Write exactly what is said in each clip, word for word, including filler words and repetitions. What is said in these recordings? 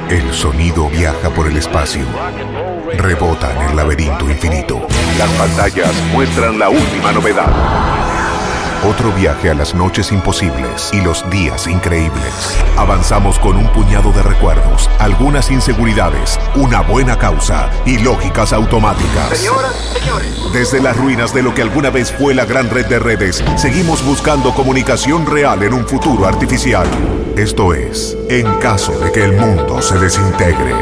El sonido viaja por el espacio, rebota en el laberinto infinito. Las pantallas muestran la última novedad. Otro viaje a las noches imposibles y los días increíbles. Avanzamos con un puñado de recuerdos, algunas inseguridades, una buena causa y lógicas automáticas. Señoras, señores. Desde las ruinas de lo que alguna vez fue la gran red de redes, seguimos buscando comunicación real en un futuro artificial. Esto es, en caso de que el mundo se desintegre.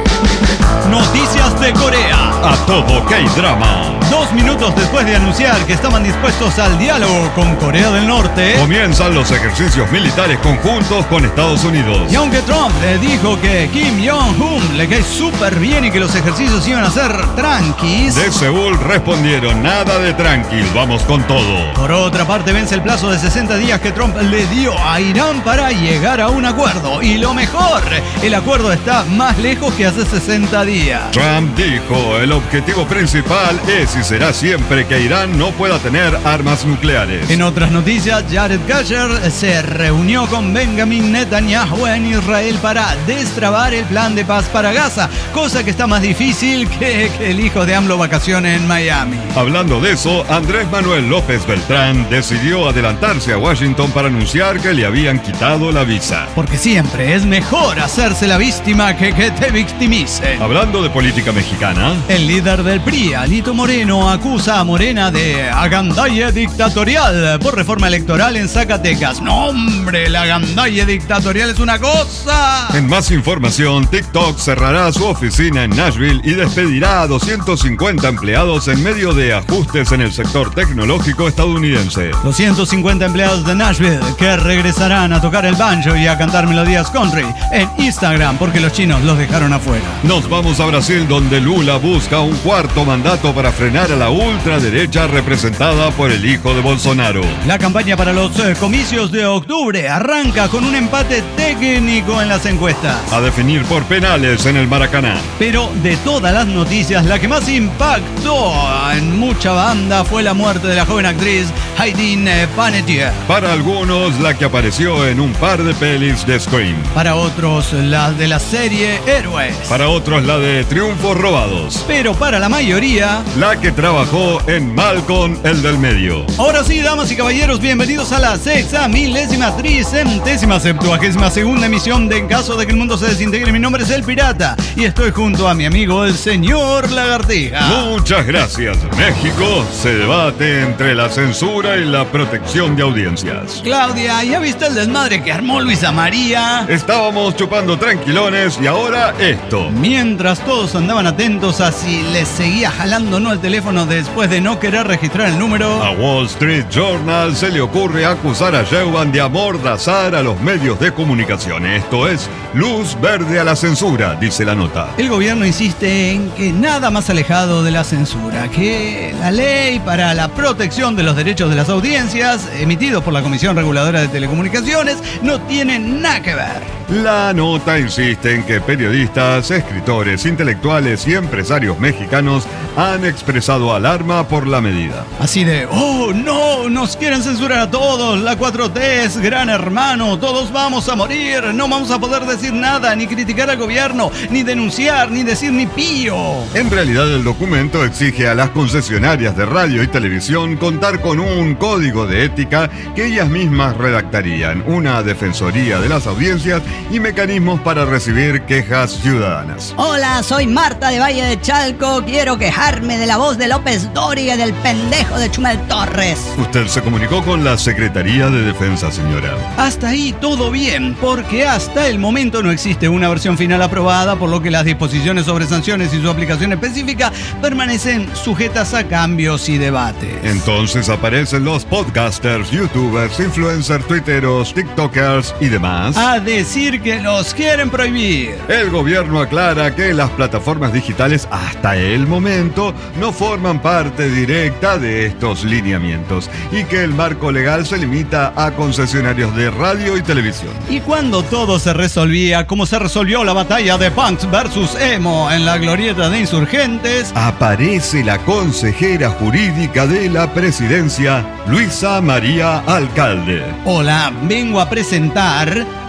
Noticias de Corea. A todo K-Drama. Dos minutos después de anunciar que estaban dispuestos al diálogo con Corea del Norte, comienzan los ejercicios militares conjuntos con Estados Unidos. Y aunque Trump le dijo que Kim Jong-un le cae súper bien y que los ejercicios iban a ser tranquis, de Seúl respondieron: nada de tranquil, vamos con todo. Por otra parte, vence el plazo de sesenta días que Trump le dio a Irán para llegar a un acuerdo. Y lo mejor, el acuerdo está más lejos que hace sesenta días. Trump dijo: el objetivo principal es y será siempre que Irán no pueda tener armas nucleares. En otras noticias, Jared Kushner se reunió con Benjamin Netanyahu en Israel para destrabar el plan de paz para Gaza, cosa que está más difícil que, que el hijo de AMLO vacaciones en Miami. Hablando de eso, Andrés Manuel López Beltrán decidió adelantarse a Washington para anunciar que le habían quitado la visa. Porque siempre es mejor hacerse la víctima que que te victimicen. Hablando de política mexicana, el líder del P R I, Alito Moreno, acusa a Morena de agandalle dictatorial por reforma electoral en Zacatecas. ¡No, hombre! La agandalle dictatorial es una cosa. En más información, TikTok cerrará su oficina en Nashville y despedirá a doscientos cincuenta empleados en medio de ajustes en el sector tecnológico estadounidense. doscientos cincuenta empleados de Nashville que regresarán a tocar el banjo y a cantar melodías country en Instagram porque los chinos los dejaron afuera. Nos vamos a Brasil, donde Lula busca un cuarto mandato para frenar a la ultraderecha representada por el hijo de Bolsonaro. La campaña para los eh, comicios de octubre arranca con un empate técnico en las encuestas. A definir por penales en el Maracaná. Pero de todas las noticias, la que más impactó en mucha banda fue la muerte de la joven actriz Hayden Panettiere. Para algunos, la que apareció en un par de pelis de Scream. Para otros, la de la serie Héroes. Para otros, la de Triunfos Robados. Pero para la mayoría, la que trabajó en Malcolm, el del medio. Ahora sí, damas y caballeros, bienvenidos a la sexta milésima tricentésima septuagésima segunda emisión de En caso de que el mundo se desintegre. Mi nombre es El Pirata y estoy junto a mi amigo el señor Lagartija. Muchas gracias. México se debate entre la censura y la protección de audiencias. Claudia, ¿ya viste el desmadre que armó Luisa María? Estábamos chupando tranquilones y ahora esto. Mientras todos andaban atentos a si les seguía jalando o no el teléfono después de no querer registrar el número, a Wall Street Journal se le ocurre acusar a Sheinbaum de amordazar a los medios de comunicación. Esto es luz verde a la censura, dice la nota. El gobierno insiste en que nada más alejado de la censura que la ley para la protección de los derechos de las audiencias, emitido por la Comisión Reguladora de Telecomunicaciones, no tiene nada que ver. La nota insiste en que periodistas, escritores, intelectuales y empresarios mexicanos han expresado alarma por la medida. Así de, oh no, nos quieren censurar a todos, la cuatro T es gran hermano, todos vamos a morir, no vamos a poder decir nada, ni criticar al gobierno, ni denunciar, ni decir ni pío. En realidad el documento exige a las concesionarias de radio y televisión contar con un código de ética que ellas mismas redactarían, una defensoría de las audiencias y mecanismos para recibir quejas ciudadanas. Hola, soy Marta de Valle de Chalco. Quiero quejarme de la voz de López Dóriga y del pendejo de Chumel Torres. Usted se comunicó con la Secretaría de Defensa, señora. Hasta ahí todo bien, porque hasta el momento no existe una versión final aprobada, por lo que las disposiciones sobre sanciones y su aplicación específica permanecen sujetas a cambios y debates. Entonces aparecen los podcasters, youtubers, influencers, twitteros, tiktokers y demás a decir que los quieren prohibir. El gobierno aclara que las plataformas digitales hasta el momento no forman parte directa de estos lineamientos y que el marco legal se limita a concesionarios de radio y televisión. Y cuando todo se resolvía, como se resolvió la batalla de Punks versus Emo en la glorieta de Insurgentes, aparece la consejera jurídica de la presidencia, Luisa María Alcalde. Hola, vengo a presentar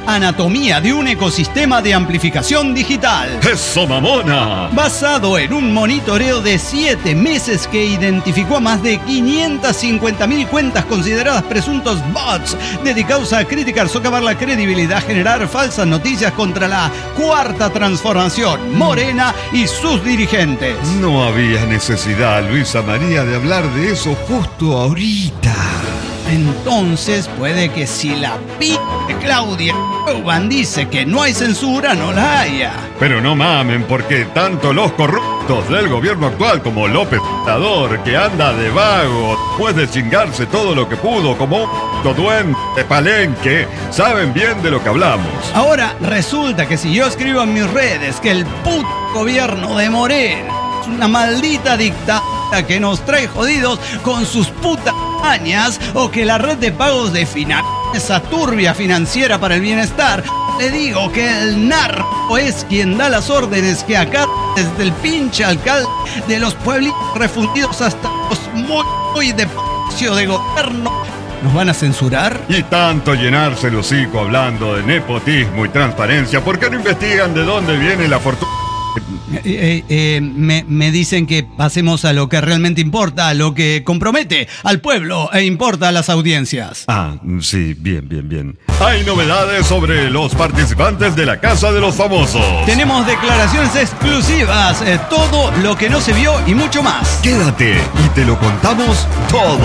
Anatomía de un ecosistema de amplificación digital. ¡Eso, mamona! Basado en un monitoreo de siete meses que identificó a más de quinientas cincuenta mil cuentas consideradas presuntos bots dedicados a criticar, socavar la credibilidad, generar falsas noticias contra la cuarta transformación, Morena y sus dirigentes. No había necesidad, Luisa María, de hablar de eso justo ahorita. Entonces puede que si la p de Claudia Sheinbaum dice que no hay censura, no la haya. Pero no mamen, porque tanto los corruptos del gobierno actual como López Obrador, que anda de vago, puede chingarse todo lo que pudo como un duende de Palenque, saben bien de lo que hablamos. Ahora resulta que si yo escribo en mis redes que el puto gobierno de Morena es una maldita dictadura que nos trae jodidos con sus putas mañas, o que la red de pagos de Final, esa turbia financiera para el bienestar, le digo que el narco es quien da las órdenes, que acá desde el pinche alcalde de los pueblitos refundidos hasta los muy, muy de p*** de gobierno, ¿nos van a censurar? Y tanto llenarse el hocico hablando de nepotismo y transparencia, ¿por qué no investigan de dónde viene la fortuna? Eh, eh, eh, me, me dicen que pasemos a lo que realmente importa, a lo que compromete al pueblo e importa a las audiencias. Ah, sí, bien, bien, bien. Hay novedades sobre los participantes de la Casa de los Famosos. Tenemos declaraciones exclusivas, eh, todo lo que no se vio y mucho más. Quédate y te lo contamos todo.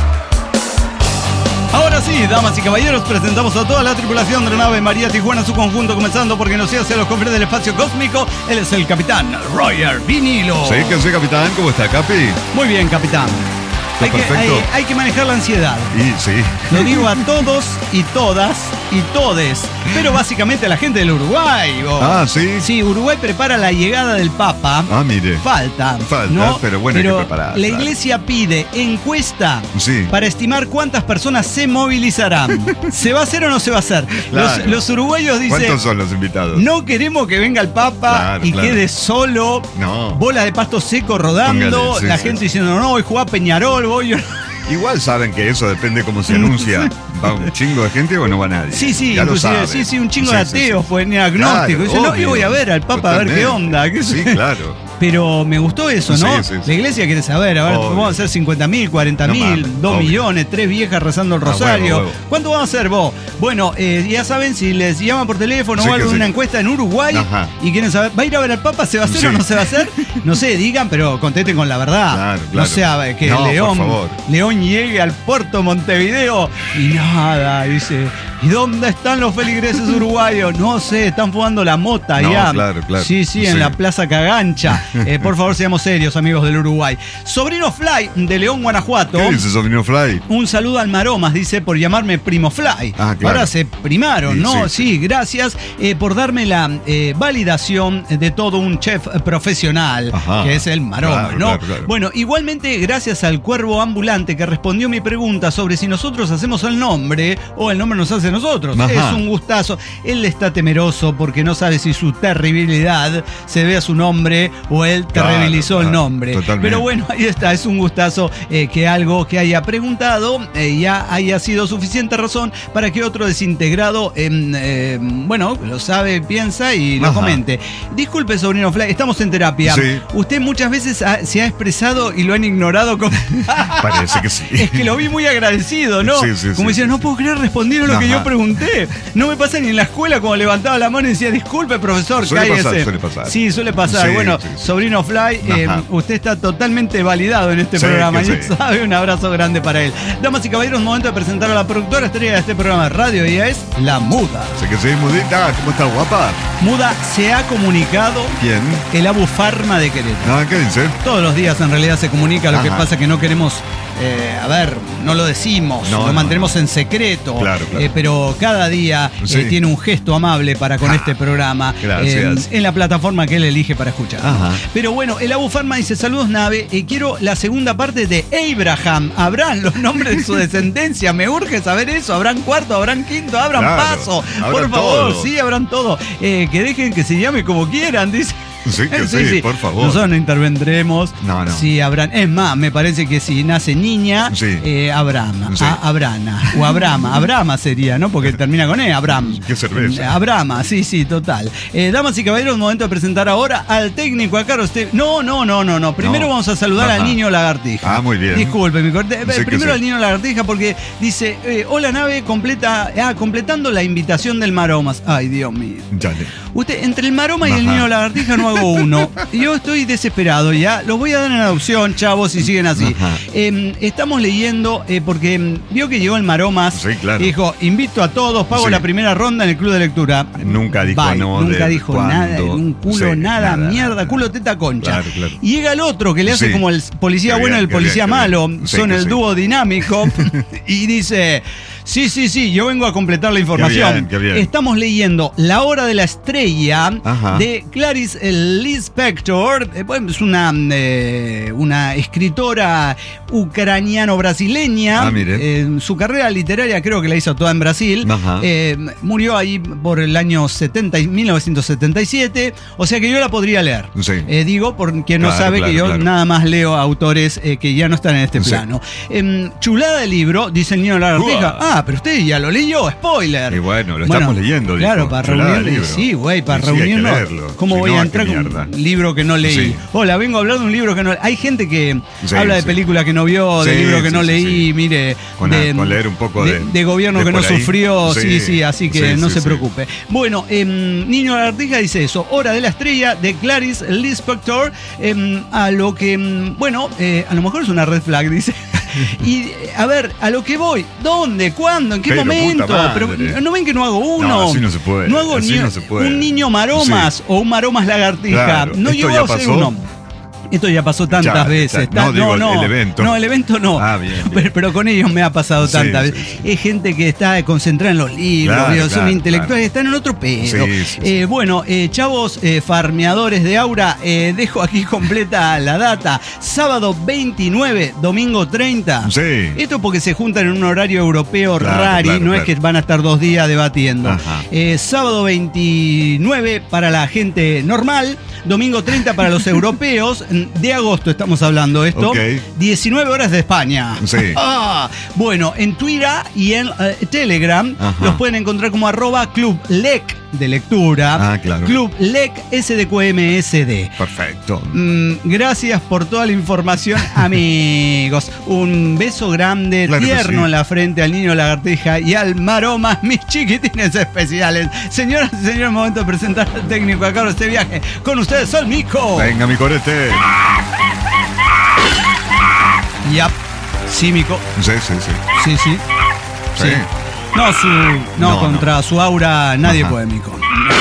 Ahora sí, damas y caballeros, presentamos a toda la tripulación de la nave María Tijuana, su conjunto, comenzando porque nos hace los confines del espacio cósmico. Él es el capitán Roger Vinilo. Sí, que sí, capitán. ¿Cómo está, Capi? Muy bien, capitán. Hay que, hay, hay que manejar la ansiedad. Y sí. Lo digo a todos y todas y todes, pero básicamente a la gente del Uruguay. Oh. Ah, ¿sí? Sí, Uruguay prepara la llegada del Papa. Ah, mire. Falta. Falta, ¿no? pero bueno, pero hay que preparar. La iglesia pide encuesta sí. para estimar cuántas personas se movilizarán. ¿Se va a hacer o no se va a hacer? Claro. Los, los uruguayos dicen... ¿Cuántos son los invitados? No queremos que venga el Papa claro, y claro. quede solo. No. Bola de pasto seco rodando. Póngale, sí, la sí, gente sí. diciendo, no, voy a jugar a Peñarol, voy... Igual saben que eso depende cómo se anuncia. ¿Va un chingo de gente o no va nadie? Sí, sí, ya inclusive, lo saben. sí, sí, un chingo sí, de ateos, sí, pues ni agnóstico. Claro, Dicen, no, obvio. yo voy a ver al Papa Totalmente. a ver qué onda. ¿Qué sí, sé? claro. Pero me gustó eso, ¿no? Sí, sí, sí. La iglesia quiere saber, a ver, Obvio. vamos a hacer cincuenta mil, cuarenta mil, No, dos obvio. millones, tres viejas rezando el Ah, rosario. huevo, huevo. ¿Cuánto vamos a hacer vos? Bueno, eh, ya saben, si les llaman por teléfono Sí, o algo que de una sí. encuesta en Uruguay Ajá. y quieren saber, ¿va a ir a ver al Papa? ¿Se va a hacer Sí. o no se va a hacer? No sé, digan, pero contesten con la verdad. Claro, No claro. sea que No, por León, favor. León llegue al puerto Montevideo y nada, dice, ¿y dónde están los feligreses uruguayos? No sé, están fumando la mota No, ya. claro, claro. Sí, sí, en Sí. la Plaza Cagancha. Eh, por favor, seamos serios, amigos del Uruguay. Sobrino Fly, de León, Guanajuato. ¿Qué dice, sobrino Fly? Un saludo al Maromas, dice, por llamarme Primo Fly. Ah, claro. Ahora se primaron, Sí, ¿no? sí. Sí, gracias eh, por darme la eh, validación de todo un chef profesional, Ajá. que es el Maromas, Claro, ¿no? claro, claro. Bueno, igualmente gracias al cuervo ambulante que respondió mi pregunta sobre si nosotros hacemos el nombre o el nombre nos hace a nosotros. Ajá. Es un gustazo. Él está temeroso porque no sabe si su terribilidad se ve a su nombre o él Claro, terribilizó el claro, nombre. totalmente. Pero bueno, ahí está, es un gustazo eh, que algo que haya preguntado eh, ya haya sido suficiente razón para que otro desintegrado, eh, eh, bueno, lo sabe, piensa y lo Ajá. comente. Disculpe, sobrino Fly, estamos en terapia. Sí. Usted muchas veces ha- se ha expresado y lo han ignorado como... Parece que sí. Es que lo vi muy agradecido, ¿no? Sí, sí, como sí, decía, sí, no sí. puedo creer, respondieron lo que Ajá. yo pregunté. No me pasa ni en la escuela como levantaba la mano y decía, disculpe, profesor, Suele cállese. pasar, suele pasar. Sí, suele pasar. Sí, bueno, sí, sí. sobrino Fly, eh, Ajá. usted está totalmente validado en este Sí, programa. que Ya sí. sabe, un abrazo grande para él. Damas y caballeros, momento de presentar a la productora estrella de este programa de radio. Ella es La Muda. Sé que sí, mudita. ¿Cómo está, guapa? Muda se ha comunicado ¿Quién? el Abu Farma de Querétaro. Ah, ¿qué dice? Todos los días en realidad se comunica, lo que Ajá. pasa que no queremos, eh, a ver, no lo decimos, No, lo no, mantenemos en secreto, Claro, claro. eh, pero cada día eh, Sí. tiene un gesto amable para con Ah, este programa gracias. eh, en la plataforma que él elige para escuchar. Ajá. Pero bueno, el Abu Farma dice, saludos nave, eh, quiero la segunda parte de Abraham, Abraham, los nombres de su descendencia, me urge saber eso, habrán cuarto, habrán quinto, abran Claro, paso, habrán por favor, todo. sí, habrán todo, eh, que dejen que se llame como quieran, dice. Sí, que sí, sí, por favor. Nosotros no intervendremos. No, no. Si Abraham, es más, me parece que si nace niña, sí. eh, Abraham, sí. a, Abrana, o Abrama, Abrama sería, ¿no? Porque termina con E, Abraham. Qué cerveza. Abrama, sí, sí, total. Eh, damas y caballeros, momento de presentar ahora al técnico, a Carlos Te... No, no, no, no, no. Primero no. vamos a saludar Ajá. al niño lagartija. Ah, muy bien. Disculpe, mi corte. Sí, Primero al niño lagartija porque dice, eh, hola nave, completa, ah, completando la invitación del Maromas. Ay, Dios mío. Dale. Usted, entre el Maroma y Ajá. el niño lagartija no hago uno. Y yo estoy desesperado ya. Los voy a dar en adopción, chavos, si siguen así. Eh, estamos leyendo, eh, porque eh, vio que llegó el Maromas. Sí, claro. Dijo, invito a todos, pago sí. la primera ronda en el club de lectura. Nunca dijo Bye. no. Nunca de dijo cuándo. nada, un culo, sí, nada, nada, mierda, nada. culo, teta, concha. Claro, claro. Y llega el otro que le hace Sí. como el policía Qué bueno y bien, el qué policía bien, qué malo. bien. Sí, Son que el sí. dúo dinámico. Y dice... Sí, sí, sí, yo vengo a completar la información. Qué bien, qué bien. Estamos leyendo La Hora de la Estrella Ajá. de Clarice Lispector. Eh, bueno, es una, eh, una escritora ucraniano-brasileña. Ah, mire. Eh, su carrera literaria creo que la hizo toda en Brasil. Ajá. Eh, murió ahí por el año setenta, mil novecientos setenta y siete. O sea que yo la podría leer. Sí. Eh, digo, por quien no Claro, sabe claro, que yo claro. nada más leo autores eh, que ya no están en este Sí. plano. Eh, chulada de libro, dice el niño lagartija. Uah. Ah, pero usted ya lo leyó, spoiler. Y bueno, lo estamos leyendo, dijo. Claro, para Chulada de reunirnos. libro. Sí, güey, para Y sí, hay que reunirnos. leerlo. ¿Cómo Si voy no, a ¿a qué entrar con mierda? un libro que no leí? Sí. Hola, vengo a hablar de un libro que no. Hay gente que Sí, habla de sí. películas que no vio, de Sí, libros que sí, no sí, leí, sí. mire. Con, de, con leer un poco de. de, de gobierno de que no por ahí. sufrió, sí, sí, Sí, así que sí, no sí, se sí. preocupe. Bueno, eh, Niño Lagartija dice eso. Hora de la Estrella de Clarice Lispector. Eh, a lo que, mm, bueno, eh, a lo mejor es una red flag, dice. Y a ver, a lo que voy, ¿dónde? ¿Cuándo? ¿En qué Pero, momento? puta Pero madre. no ven que no hago uno. No, así no se puede, No hago así ni no se puede. un niño maromas Sí. o un maromas lagartija. Claro. No ¿Esto llego ya a ser pasó? uno. Esto ya pasó tantas Ya, veces. ya, no, digo, no, el evento. No, el evento no. Ah, bien, bien. Pero, pero con ellos me ha pasado Sí, tantas sí, veces. sí. Es gente que está concentrada en los libros, Claro, ¿vio? Son claro, intelectuales, claro. están en otro pedo. Sí, sí, sí. Eh, bueno, eh, chavos, eh, farmeadores de aura, eh, dejo aquí completa la data. Sábado veintinueve, domingo treinta. Sí. Esto porque se juntan en un horario europeo Claro, rari, claro, no claro. es que van a estar dos días debatiendo. Ajá. Eh, sábado veintinueve para la gente normal, domingo treinta para los europeos. De agosto estamos hablando esto. Ok. diecinueve horas de España. Sí. Ah, bueno, en Twitter y en eh, Telegram Ajá. los pueden encontrar como arroba Club Lec de lectura. Ah, claro. Club Lec S D Q M S D. Perfecto. Mm, gracias por toda la información, amigos. Un beso grande, Claro que tierno sí. en la frente al niño lagartija y al Maromas, mis chiquitines especiales. Señoras y señores, momento de presentar al técnico a cargo de este viaje. Con ustedes, Sol Mico. Venga, mi corete. Yap. Sí, Mico. Sí, sí, sí. Sí, sí. Sí. No, su, no, No, contra su aura nadie Ajá. puede, Mico.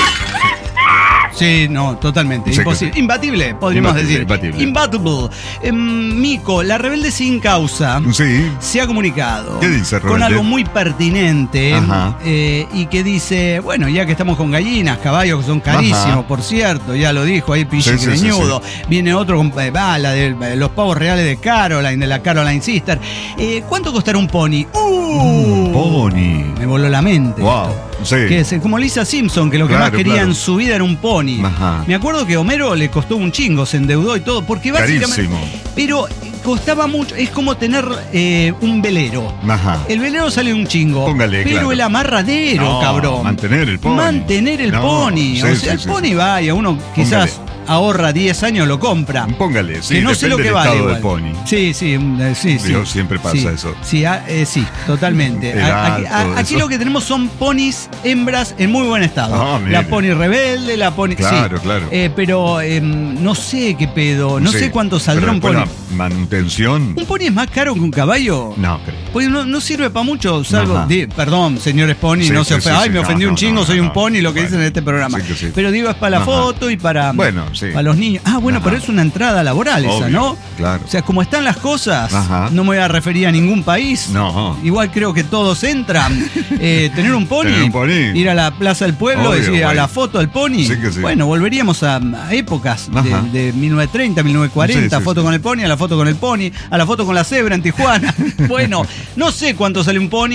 Sí, no, totalmente. Sí, Imposible. que sí. Imbatible, podríamos Imbatible, decir. imbatible. Imbatible. Em, Mico, la rebelde sin causa Sí. se ha comunicado ¿Qué dice, con rebelde? algo muy pertinente Ajá. eh, y que dice, bueno, ya que estamos con gallinas, caballos que son carísimos, Ajá. por cierto, ya lo dijo ahí Pichi Sí, sí, sí, Greñudo, viene otro con eh, va, la de eh, los pavos reales de Caroline, de la Caroline Sister. Eh, ¿Cuánto costará un pony? ¡Uh! Pony. Me voló la mente. Wow. Sí. Que es como Lisa Simpson, que lo que Claro, más quería claro. en su vida era un pony. Ajá. Me acuerdo que Homero le costó un chingo, se endeudó y todo, porque básicamente. Carísimo. Pero costaba mucho, es como tener eh, un velero. Ajá. El velero sale un chingo. Póngale, pero claro. el amarradero, No, cabrón. mantener el pony. Mantener el No, pony. sí, o sea, sí, el sí, pony sí. va y a uno quizás ahorra diez años, lo compra. Póngale, sí, que no sé lo depende que del vale. estado igual. del pony. Sí, sí, mm, eh, sí, sí. Dios, siempre pasa Sí, eso. Sí, ah, eh, sí, totalmente. El A- aquí, a- alto, aquí eso. lo que tenemos son ponis hembras en muy buen estado. Ah, mire. la pony rebelde, la pony. Claro, sí. claro. Eh, pero eh, no sé qué pedo, no Sí. sé cuánto saldrá Pero un pony. después la manutención. ¿Un pony es más caro que un caballo? No, creo. Pues no, no sirve para mucho, salvo. Ajá. di- perdón, señores pony, Sí, no sí, se ofendan. sí, Ay, sí. me No, ofendí no, un chingo, no, soy no, un no. pony, lo que Bueno, dicen en este programa. sí que sí. Pero digo, es para la Ajá. foto y para, Bueno, sí. para los niños. Ah, bueno, Ajá. pero es una entrada laboral esa, Obvio, ¿no? claro. O sea, como están las cosas, Ajá. no me voy a referir a ningún país. No. Igual creo que todos entran. Eh, tener un pony, Tener un pony. ir a la Plaza del Pueblo, Obvio, decir a güey. la foto del pony. Sí que sí. Bueno, volveríamos a, a épocas de, Ajá. de mil novecientos treinta, mil novecientos cuarenta, Sí, sí, foto sí. con el pony, a la foto con el pony, a la foto con la cebra en Tijuana. Bueno, no sé cuánto sale un pony.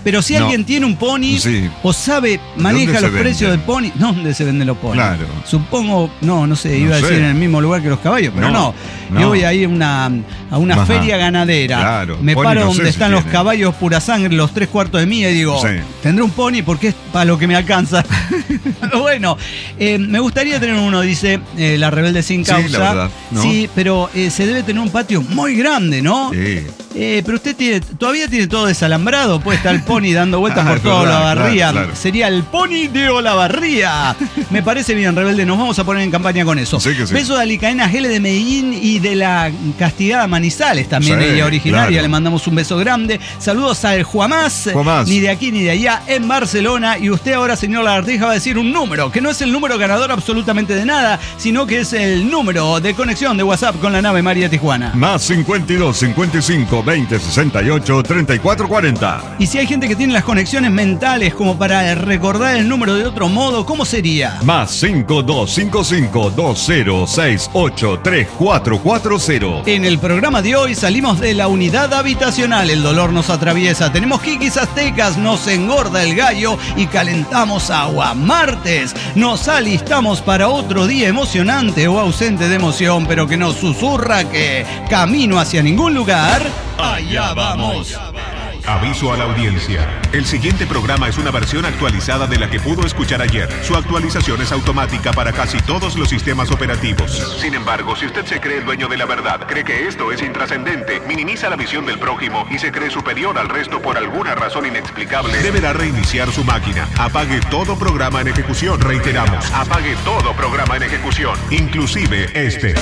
pero si No. alguien tiene un pony Sí. o sabe, maneja ¿Dónde los se precios venden? del pony, ¿dónde se venden los ponis? Claro. Supongo, no, no sé, No iba a sé. decir en el mismo lugar que los caballos, pero no. No, Yo no. voy a ir a una, a una Ajá. feria ganadera. Claro. Me Pony paro no sé donde si están los tiene. caballos pura sangre, los tres cuartos de mí, y digo, Sí. tendré un pony porque es para lo que me alcanza. Bueno, eh, me gustaría tener uno, dice eh, la rebelde sin Sí, causa. la verdad, ¿no? Sí, pero eh, se debe tener un patio muy grande, ¿no? Sí. Eh, pero usted tiene, todavía tiene todo desalambrado, puede estar el pony dando vueltas Ah, por es toda verdad, Olavarría. claro, claro. Sería el pony de Olavarría. Me parece bien, rebelde, nos vamos a poner en campaña con eso. Sí que sí. Beso de Alicaena Gele de Medellín y de la castigada Manizales, también Sí, ella originaria. claro. Le mandamos un beso grande. Saludos al Juamás, Juamás. ni de aquí ni de allá, en Barcelona. Y usted ahora, señor Lagartija, va a decir un número, que no es el número ganador absolutamente de nada, sino que es el número de conexión de WhatsApp con la nave María Tijuana. Más cincuenta y dos, cincuenta y cinco, veinte, sesenta y ocho, treinta y cuatro, cuarenta. Y si hay gente que tiene las conexiones mentales como para recordar el número de otro modo, ¿cómo sería? Más cinco dos cinco cinco dos cero seis ocho tres cuatro cuatro cero. En el programa de hoy salimos de la unidad habitacional, el dolor nos atraviesa, tenemos quiquis aztecas, nos engorda el gallo y calentamos agua. Martes, nos alistamos para otro día emocionante o ausente de emoción, pero que nos susurra que camino hacia ningún lugar, allá vamos. Aviso a la audiencia. El siguiente programa es una versión actualizada de la que pudo escuchar ayer. Su actualización es automática para casi todos los sistemas operativos. Sin embargo, si usted se cree el dueño de la verdad, cree que esto es intrascendente, minimiza la visión del prójimo y se cree superior al resto por alguna razón inexplicable, deberá reiniciar su máquina. Apague todo programa en ejecución. Reiteramos, apague todo programa en ejecución, inclusive este.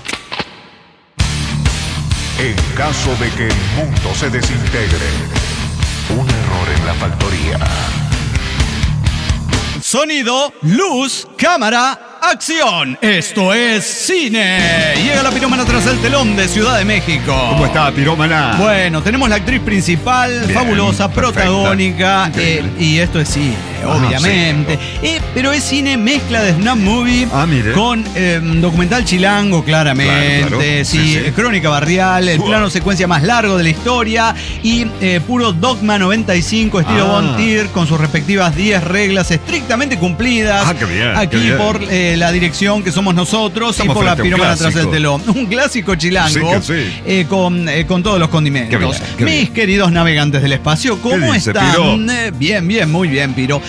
En caso de que el mundo se desintegre, un error en la factoría. Sonido, luz, cámara, acción. Esto es cine. Llega la pirómana tras el telón de Ciudad de México. ¿Cómo está, pirómana? Bueno, tenemos la actriz principal, Bien, fabulosa, perfecta, protagónica, eh, increíble. y esto es cine, Ah, obviamente. Eh, pero es cine mezcla de Snap Movie Ah, mire. con eh, documental chilango, claramente. Claro, claro. Sí, Sí, sí. crónica barrial, el Uah. plano secuencia más largo de la historia y eh, puro Dogma noventa y cinco, estilo Ah. Von Trier, con sus respectivas diez reglas estrictamente cumplidas. Ah, qué bien, Aquí qué bien. por eh, la dirección que somos nosotros Estamos y por la frente a un pirómana tras el clásico. telón. Un clásico chilango. Sí que sí. eh, con, eh, con todos los condimentos. Qué bien, qué Mis bien. queridos navegantes del espacio, ¿cómo dice, están? Piro? Eh, bien, bien, muy bien, Piro.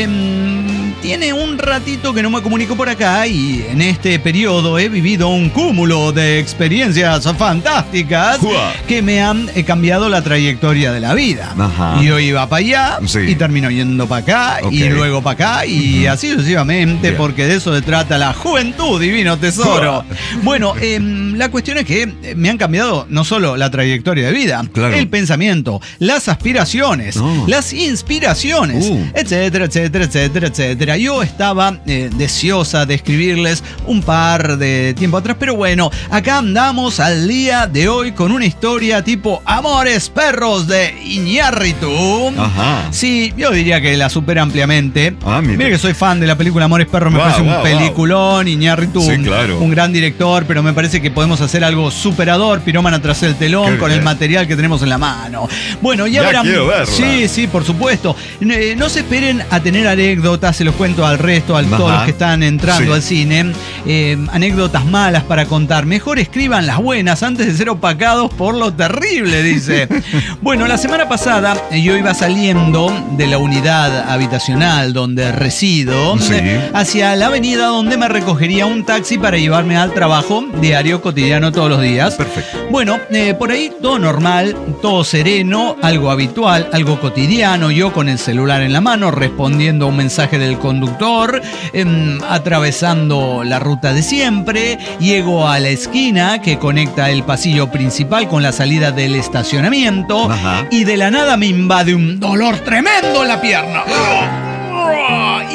Em, tiene un ratito que no me comunico por acá y en este periodo he vivido un cúmulo de experiencias fantásticas Juá. que me han eh, cambiado la trayectoria de la vida. Ajá. Yo iba para allá Sí. y termino yendo para acá Ok. y luego para acá y así sucesivamente, Bien. porque de eso se trata la juventud, divino tesoro. Juá. Bueno, em, la cuestión es que eh, me han cambiado no solo la trayectoria de vida, Claro. el pensamiento, las aspiraciones, No. las inspiraciones, Uh. etcétera, etcétera, etcétera, etcétera. Yo estaba eh, deseosa de escribirles un par de tiempo atrás, pero bueno, acá andamos al día de hoy con una historia tipo Amores Perros de Iñárritu. Ajá. Sí, yo diría que la supera ampliamente. Ah, mire. Mire que soy fan de la película Amores Perros, me Wow, parece un wow, wow. peliculón. Iñárritu, Sí, un, claro. un gran director, pero me parece que podemos hacer algo superador, pirómana tras el telón, Qué con bien. el material que tenemos en la mano. Bueno, ya, Ya verán. quiero verla. Sí, sí, por supuesto. Eh, no se esperen a tener anécdotas, se los cuento al resto, a Ajá. todos los que están entrando Sí. al cine. Eh, anécdotas malas para contar. Mejor escriban las buenas antes de ser opacados por lo terrible, dice. Bueno, la semana pasada eh, yo iba saliendo de la unidad habitacional donde resido Sí. eh, hacia la avenida donde me recogería un taxi para llevarme al trabajo diario, cotidiano, todos los días. Perfecto. Bueno, eh, por ahí todo normal, todo sereno, algo habitual, algo cotidiano. Yo con el celular en la mano respondiendo a un mensaje del conductor, em, atravesando la ruta de siempre. Llego a la esquina que conecta el pasillo principal con la salida del estacionamiento. Ajá. Y de la nada me invade un dolor tremendo en la pierna.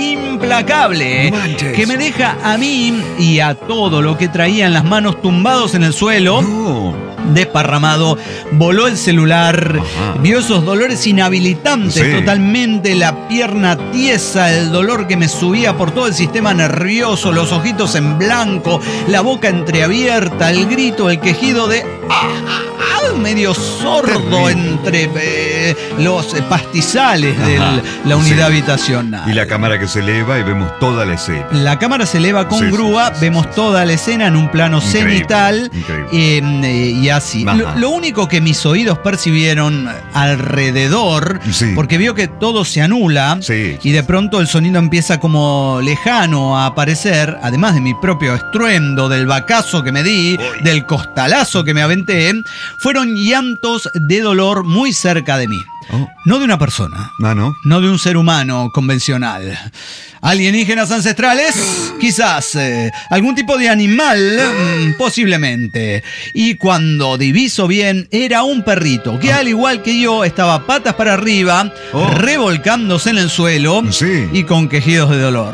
implacable Manches. que me deja a mí y a todo lo que traía en las manos tumbados en el suelo. No. Desparramado, voló el celular, Ajá. vio esos dolores inhabilitantes, Sí. totalmente la pierna tiesa, el dolor que me subía por todo el sistema nervioso, los ojitos en blanco, la boca entreabierta, el grito, el quejido de ¡ah! ah", medio sordo Terrible. entre eh, los pastizales de Ajá. la unidad Sí. habitacional. Y la cámara que se eleva y vemos toda la escena. La cámara se eleva con Sí, sí, grúa, sí, sí, vemos sí, sí. toda la escena en un plano Increíble, cenital increíble. eh, eh, y así. Ajá. Lo, lo único que mis oídos percibieron alrededor, Sí. porque vio que todo se anula Sí. y de pronto el sonido empieza como lejano a aparecer, además de mi propio estruendo, del bacazo que me di, Uy. del costalazo que me aventé, fueron llantos de dolor muy cerca de mí. Oh. No de una persona. Ah, ¿no? No de un ser humano convencional. ¿Alienígenas ancestrales? Quizás. Eh, ¿Algún tipo de animal? Mm, posiblemente. Y cuando diviso bien, era un perrito que al igual que yo estaba patas para arriba, Oh. revolcándose en el suelo Sí. y con quejidos de dolor.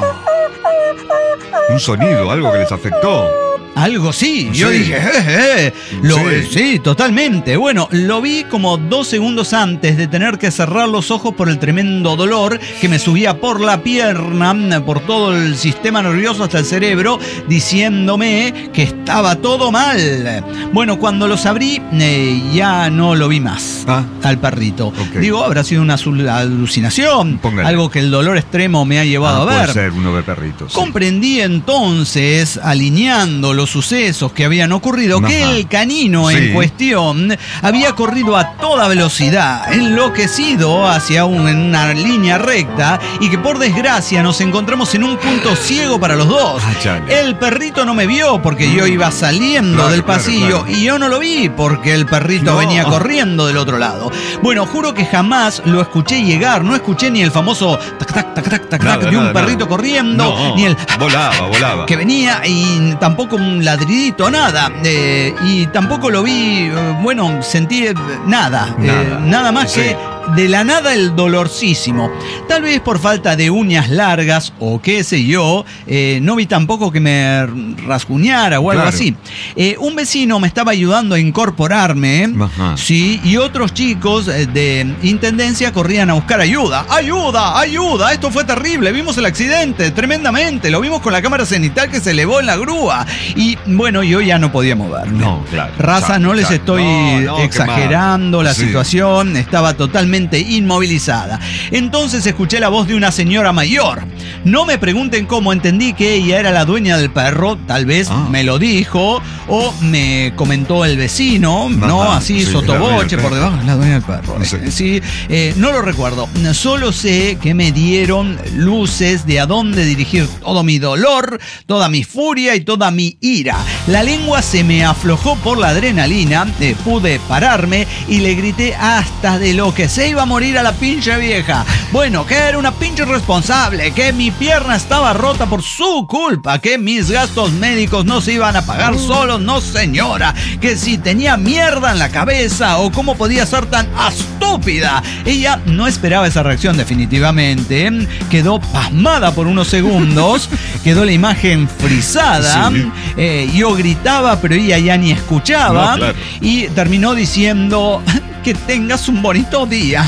Un sonido, algo que les afectó. Algo sí, yo Sí. dije, eh, eh. Lo, Sí. eh, sí, totalmente. Bueno, lo vi como dos segundos antes de tener que cerrar los ojos por el tremendo dolor que me subía por la pierna, por todo el sistema nervioso hasta el cerebro, diciéndome que estaba todo mal. Bueno, cuando los abrí, eh, ya no lo vi más Ah. al perrito. Ok. Digo, habrá sido una alu- alucinación, Póngale. algo que el dolor extremo me ha llevado Ah, a puede ver. ser, uno ve perritos. sí. Comprendí entonces, alineando los sucesos que habían ocurrido, Ajá. que el canino Sí. en cuestión había corrido a toda velocidad, enloquecido hacia un- en una línea recta, y que por desgracia nos encontramos en un punto ciego para los dos. Ah, chale. El perrito no me vio porque yo iba saliendo Claro, del claro, pasillo, claro. y yo no lo vi porque el perrito No. venía corriendo del otro lado. Bueno, juro que jamás lo escuché llegar, no escuché ni el famoso tac tac tac tac tac Nada, tac de un nada, perrito nada. corriendo, No, ni el volaba, volaba. que venía, y tampoco un ladridito, nada. Eh, y tampoco lo vi, eh, bueno, sentí eh, nada. eh, Nada. nada más Sí. que de la nada el dolorcísimo. Tal vez por falta de uñas largas o qué sé yo, eh, no vi tampoco que me rasguñara o algo Claro. así. Eh, un vecino me estaba ayudando a incorporarme, Ajá. sí, y otros chicos eh, de intendencia corrían a buscar ayuda. ¡Ayuda! ¡Ayuda! Esto fue terrible. Vimos el accidente tremendamente. Lo vimos con la cámara cenital que se elevó en la grúa. Y bueno, yo ya no podía moverme. No, claro. Raza, Chale, no les chale. estoy No, no, qué exagerando mal. la Sí. situación, estaba totalmente inmovilizada. Entonces escuché la voz de una señora mayor. No me pregunten cómo, entendí que ella era la dueña del perro, tal vez Ah. me lo dijo o me comentó el vecino, no Ajá, así sí, la dueña sotoboche del por perro. debajo, la dueña del perro. Sí. Eh, Sí, eh, no lo recuerdo, solo sé que me dieron luces de a dónde dirigir todo mi dolor, toda mi furia y toda mi ira. La lengua se me aflojó por la adrenalina, eh, pude pararme y le grité hasta de lo que se iba a morir a la pinche vieja. Bueno, que era una pinche irresponsable, que mi pierna estaba rota por su culpa, que mis gastos médicos no se iban a pagar solos, no señora, que si tenía mierda en la cabeza o cómo podía ser tan estúpida. Ella no esperaba esa reacción definitivamente, quedó pasmada por unos segundos, quedó la imagen frisada, Sí. eh, yo gritaba pero ella ya ni escuchaba, No, claro. y terminó diciendo que tengas un bonito día.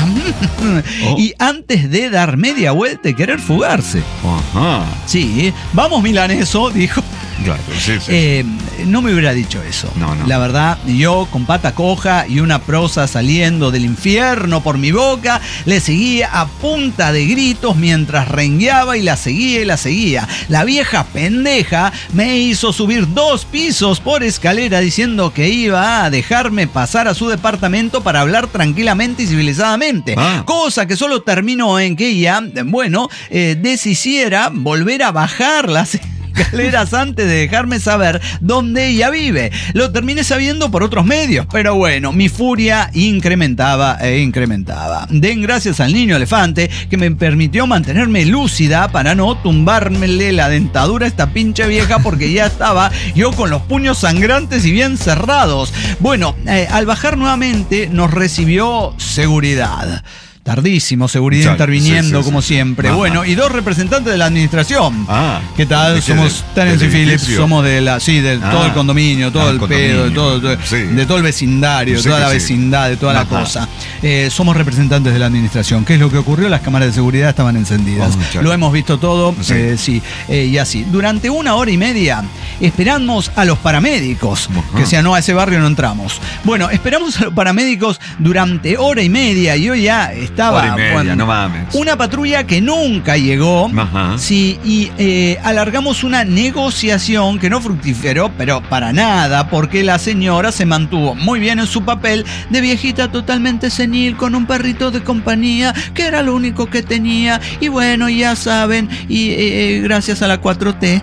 Oh. Y antes de dar media vuelta y querer fugarse. Ajá. Sí, vamos milaneso, dijo. Claro, sí, sí. Eh, no me hubiera dicho eso. No, no. La verdad, yo con pata coja y una prosa saliendo del infierno por mi boca, le seguía a punta de gritos mientras rengueaba y la seguía y la seguía. La vieja pendeja me hizo subir dos pisos por escalera diciendo que iba a dejarme pasar a su departamento para hablar tranquilamente y civilizadamente. Ah. Cosa que solo terminó en que ella, bueno, eh, deshiciera volver a bajar las escaleras antes de dejarme saber dónde ella vive. Lo terminé sabiendo por otros medios, pero bueno, mi furia incrementaba e incrementaba. Den gracias al niño elefante que me permitió mantenerme lúcida para no tumbármele la dentadura a esta pinche vieja, porque ya estaba yo con los puños sangrantes y bien cerrados. Bueno, eh, al bajar nuevamente nos recibió seguridad. Tardísimo, seguridad Ya, interviniendo sí, sí, como sí. siempre. Ajá. Bueno, y dos representantes de la administración. Ah. ¿Qué tal? ¿De qué? Somos ¿Del- Terence y del Phillips, edificio? somos de la, sí, de Ah. todo el condominio, todo Ah, el condominio. pedo, de todo, todo- Sí. de todo el vecindario, de Sí toda que la sí. vecindad, de toda la Ajá. cosa. Eh, somos representantes de la administración. ¿Qué es lo que ocurrió? Las cámaras de seguridad estaban encendidas. Oh, muchacho. Lo hemos visto todo, Sí. eh, sí, eh, y así. Durante una hora y media esperamos a los paramédicos, Ajá. que decían, no, a ese barrio no entramos. Bueno, esperamos a los paramédicos durante hora y media y yo ya estaba... Hora y media, bueno, no mames. una patrulla que nunca llegó. Ajá. Sí, y eh, alargamos una negociación que no fructiferó, pero para nada, porque la señora se mantuvo muy bien en su papel de viejita totalmente senil con un perrito de compañía, que era lo único que tenía. Y bueno, ya saben, y eh, gracias a la cuatro T.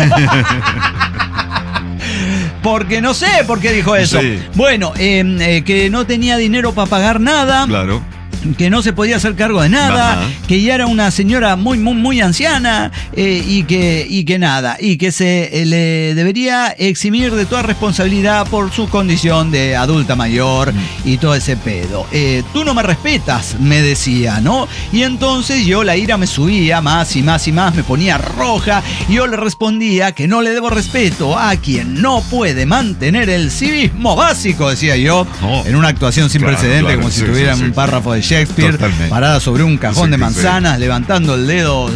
Porque no sé por qué dijo eso. Sí. Bueno, eh, eh, que no tenía dinero para pagar nada. Claro. Que no se podía hacer cargo de nada, Ajá. que ya era una señora muy, muy, muy anciana eh, y, que, y que nada, y que se eh, le debería eximir de toda responsabilidad por su condición de adulta mayor y todo ese pedo. Eh, tú no me respetas, me decía, ¿no? Y entonces yo la ira me subía más y más y más, me ponía roja y yo le respondía que no le debo respeto a quien no puede mantener el civismo básico, decía yo, Oh. en una actuación sin Claro, precedente, claro, como si sí, tuviera sí, un sí. párrafo de Shakespeare, Totalmente. parada sobre un cajón Sí, de sí, manzanas, levantando el dedo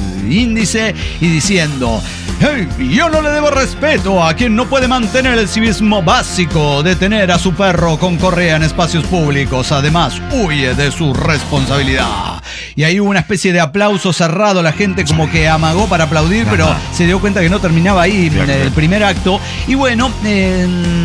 índice y diciendo: "Hey, yo no le debo respeto a quien no puede mantener el civismo básico de tener a su perro con correa en espacios públicos. Además, huye de su responsabilidad". Y ahí hubo una especie de aplauso cerrado, la gente como que amagó para aplaudir, pero Ajá. se dio cuenta que no terminaba ahí Claro, el claro. primer acto. Y bueno, eh,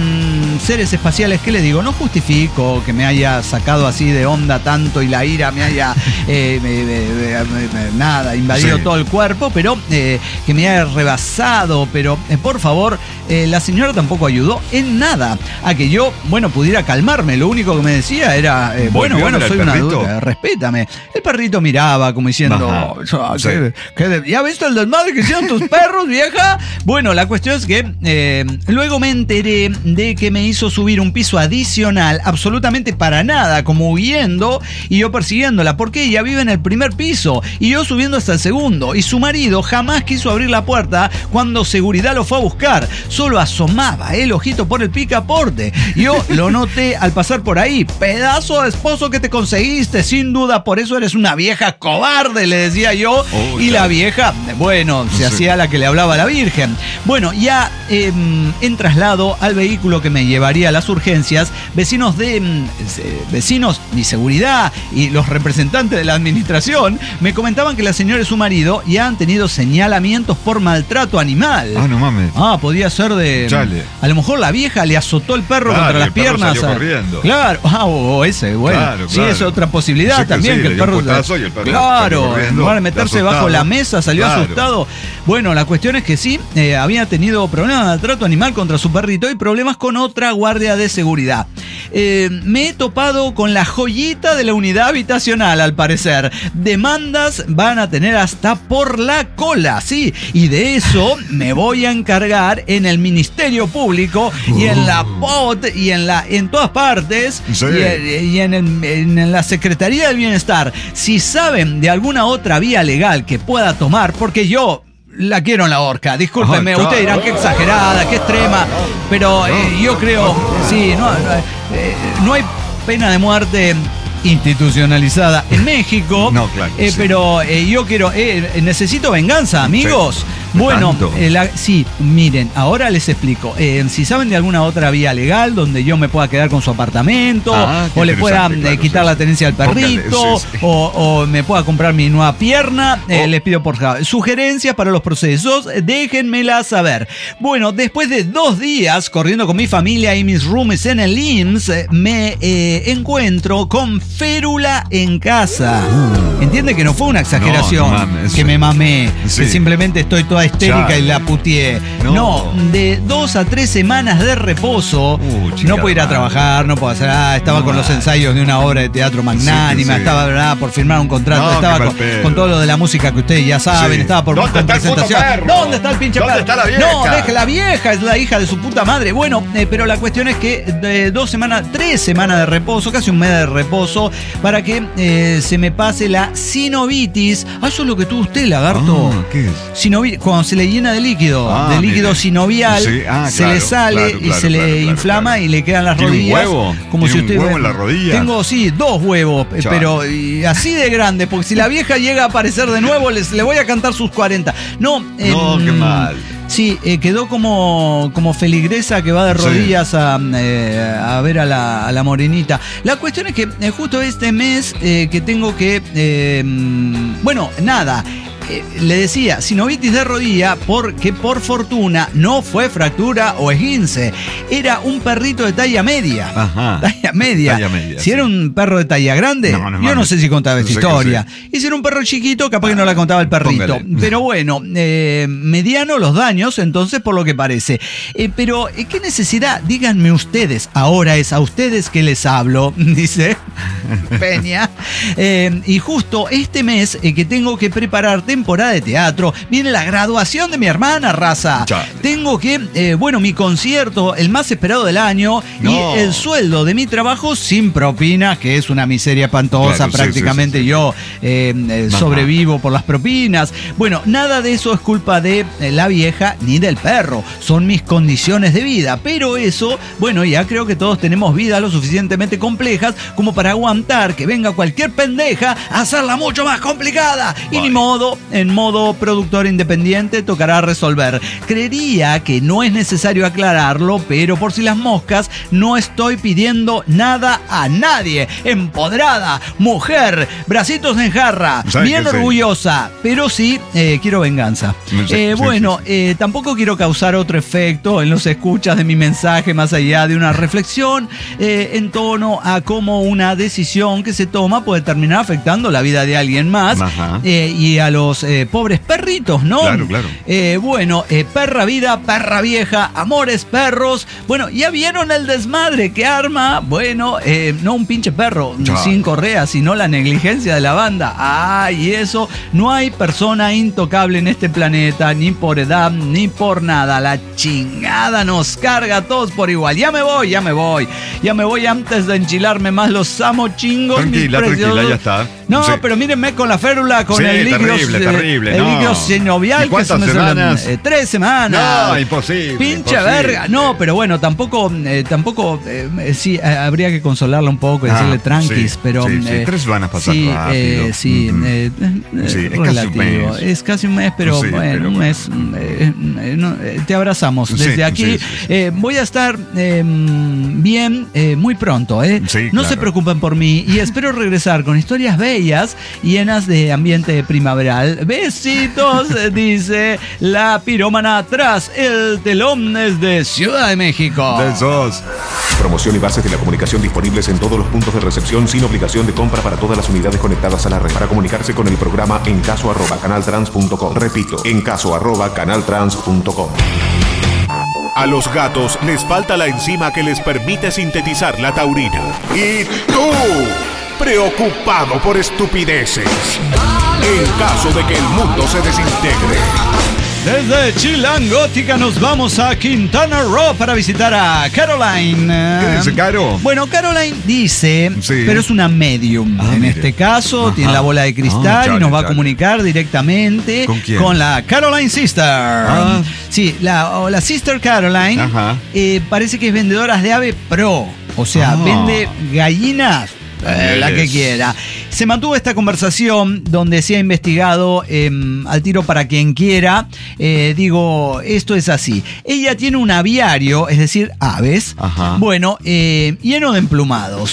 seres espaciales, ¿qué le digo? No justifico que me haya sacado así de onda tanto y la ira me haya eh, me- me- me- me- nada, invadido Sí. todo el cuerpo, pero eh, que me haya rebasado. Pero eh, por favor, eh, la señora tampoco ayudó en nada a que yo, bueno, pudiera calmarme. Lo único que me decía era, eh, bueno, ¿Volvió a bueno, ver al soy una perrito? adulta, respétame. El perrito miraba como diciendo, Ajá. "Ah, Sí. ¿qué- qué de- ¿ya viste el desmadre que hicieron tus perros, vieja?". Bueno, la cuestión es que eh, luego me enteré de que me hizo subir un piso adicional, absolutamente para nada, como huyendo y yo persiguiéndola, porque ella vive en el primer piso y yo subiendo hasta el segundo. Y su marido jamás quiso abrir la puerta cuando seguridad lo fue a buscar. Solo asomaba el ojito por el picaporte. Yo lo noté al pasar por ahí. "Pedazo de esposo que te conseguiste, sin duda, por eso eres una vieja cobarde", le decía yo. Oh, y ya. la vieja, bueno, se Sí. hacía la que le hablaba a la Virgen. Bueno, ya eh, en traslado al vehículo que me llevaría a las urgencias, vecinos de mm, eh, vecinos y seguridad y los representantes de la administración me comentaban que la señora y su marido ya han tenido señalamientos por maltrato animal. Ah, no mames. Ah, podía ser de. Chale. A lo mejor la vieja le azotó el perro Claro, contra las el perro piernas. salió Ah, corriendo. Claro, ah, o, o ese, bueno. Claro, Sí, claro. es otra posibilidad Sí que también, sí, que le el dio un perro. potazo y el perro salió claro, corriendo, en lugar de meterse asustado. bajo la mesa, salió Claro. asustado. Bueno, la cuestión es que sí, eh, había tenido problemas de maltrato animal contra su perrito y problemas con otra guardia de seguridad. Eh, me he topado con la joyita de la unidad habitacional, al parecer. Demandas van a tener hasta por la cola, sí. Y de eso me voy a encargar en el Ministerio Público y en la P O T y en, la, en todas partes. Sí. Y, y en, el- en la Secretaría del Bienestar. Si saben de alguna otra vía legal que pueda tomar, porque yo la quiero en la horca. Discúlpenme, Ah, claro. ustedes dirán qué exagerada, qué extrema, pero eh, yo creo, sí, no, no, eh, no hay pena de muerte institucionalizada en México. No, claro, eh, sí. pero eh, yo quiero, eh, necesito venganza, amigos. Sí. Bueno, Tanto. eh, la- sí, miren, ahora les explico. Eh, si saben de alguna otra vía legal donde yo me pueda quedar con su apartamento, Ah, qué o le pueda interesante, eh, claro, quitar sí, la sí. tenencia al Póngale, perrito, sí, sí. O, o me pueda comprar mi nueva pierna, eh, Oh. les pido por favor sugerencias para los procesos, eh, déjenmelas saber. Bueno, después de dos días corriendo con mi familia y mis roomies en el I M S S, eh, me eh, encuentro con férula en casa. Entiende que no fue una exageración, No, no mames, que sí. me mamé, Sí. que simplemente estoy toda histérica Chale. y la puteé. No. No. de dos a tres semanas de reposo. Uh, chica, no puedo ir a madre. trabajar, no puedo hacer nada. Estaba No, con los madre. ensayos de una obra de teatro magnánima, Sí, sí. estaba ¿verdad? por firmar un contrato, No, estaba qué con, mal pedo. con todo lo de la música que ustedes ya saben, Sí. estaba por ¿Dónde con está el puto presentación. perro? ¿Dónde está el pinche ¿Dónde perro? está la vieja? No, deje la vieja, es la hija de su puta madre. Bueno, eh, pero la cuestión es que de dos semanas, tres semanas de reposo, casi un mes de reposo, para que eh, se me pase la sinovitis. Ah, eso es lo que tuvo usted, lagarto. Ah, ¿qué es? Sinovi- cuando se le llena de líquido, Ah, de líquido mire. sinovial, Sí, ah, se claro, le sale claro, y claro, se le claro, claro, inflama claro. y le quedan las ¿Tiene un rodillas. huevo? Como ¿Tiene si un usted huevo en la rodilla? Tengo, sí, dos huevos, eh, Chao. pero y así de grande, porque si la vieja llega a aparecer de nuevo, les, le voy a cantar sus cuarenta. No, No, qué mal. Sí, eh, quedó como, como feligresa que va de Sí. rodillas a, eh, a ver a la, a la morenita. La cuestión es que eh, justo este mes eh, que tengo que... eh, bueno, nada. Eh, le decía, sinovitis de rodilla porque por fortuna no fue fractura o esguince. Era un perrito de talla media. Ajá. Talla media. Talla media, si sí. era un perro de talla grande, No, no yo no mames. sé si contaba esta Sé que historia. Y si era un perro chiquito, capaz que no la contaba el perrito. Póngale. Pero bueno, eh, mediano los daños, entonces, por lo que parece. Eh, pero, eh, ¿qué necesidad? Díganme ustedes. Ahora es a ustedes que les hablo, dice Peña. Eh, y justo este mes eh, que tengo que preparar temporada de teatro, viene la graduación de mi hermana, raza. Chale. Tengo que, eh, bueno, mi concierto, el más esperado del año, No. y el sueldo de mi trabajo sin propinas, que es una miseria espantosa. Claro, sí, prácticamente sí, sí, sí. yo eh, eh, Ajá. sobrevivo por las propinas. Bueno, nada de eso es culpa de eh, la vieja ni del perro. Son mis condiciones de vida. Pero eso, bueno, ya creo que todos tenemos vidas lo suficientemente complejas como para aguantar que venga cualquier pendeja a hacerla mucho más complicada. Y Vale. ni modo, en modo productor independiente tocará resolver. Creería que no es necesario aclararlo, pero por si las moscas, no estoy pidiendo nada a nadie. Empoderada, mujer, bracitos en jarra, ¿Sabe bien qué sé? orgullosa, pero sí eh, quiero venganza. Sí, Eh, sí, bueno, sí, sí. eh, tampoco quiero causar otro efecto en los escuchas de mi mensaje, más allá de una reflexión eh, en torno a cómo una decisión que se toma puede terminar afectando la vida de alguien más. Ajá. eh, y a los eh, pobres perritos, ¿no? Claro, claro. Eh, bueno, eh, perra vida, perra vieja, amores perros. Bueno, ya vieron el desmadre que arma. Bueno, eh, no un pinche perro Chao. sin correa, sino la negligencia de la banda. Ah, y eso, no hay persona intocable en este planeta, ni por edad, ni por nada. La chingada nos carga a todos por igual. Ya me voy, ya me voy. Ya me voy antes de enchilarme más los amo chingos. mis Tranquila, preciosos. tranquila, ya está. No, Sí. pero mírenme con la férula, con Sí, el líquido. terrible, eh, terrible, El no. líquido sinovial. ¿Y que cuántas se me sale- semanas? eh, tres semanas. No, imposible, Pinche imposible. verga. No, pero bueno, tampoco, eh, tampoco, eh, eh, sí, eh, habría que consolarla un poco y Ah, decirle tranquis, sí, pero... sí, sí, eh, tres van a pasar sí, rápido. eh, sí, Ujú. eh, eh, Sí, es casi un relativo. mes. Es casi un mes, pero Sí, bueno, pero un bueno. mes. eh, eh, no, eh, te abrazamos Sí, desde aquí. sí, sí, sí. Eh, voy a estar eh, bien eh, muy pronto, ¿eh? Sí, no claro. se preocupen por mí y espero regresar con historias bellas y llenas de ambiente primaveral. Besitos, eh, dice la pirómana tras el telón desde Ciudad de México. De esos. Promoción y bases de la comunicación disponibles en todos los puntos de recepción sin obligación de compra para todas las unidades conectadas a la red. Para comunicarse con el programa en caso arroba canaltrans punto com. Repito, en caso arroba canaltrans punto com. A los gatos les falta la enzima que les permite sintetizar la taurina. Y tú, preocupado por estupideces. En caso de que el mundo se desintegre. Desde Chilangótica nos vamos a Quintana Roo para visitar a Caroline. ¿Qué dice, Caro? Bueno, Caroline dice, Sí. pero es una medium. Ah, en mire. este caso, Ajá. tiene la bola de cristal Ah, chale, y nos va a chale. comunicar directamente ¿Con quién? la Caroline Sister. Ah. Sí, la, o la Sister Caroline Ajá. eh, parece que es vendedora de Ave Pro. O sea, Ah. vende gallinas. Eh, la que Yes. quiera. Se mantuvo esta conversación donde se ha investigado eh, al tiro para quien quiera. Eh, digo, esto es así. Ella tiene un aviario, es decir, aves, Ajá. bueno, eh, lleno de emplumados.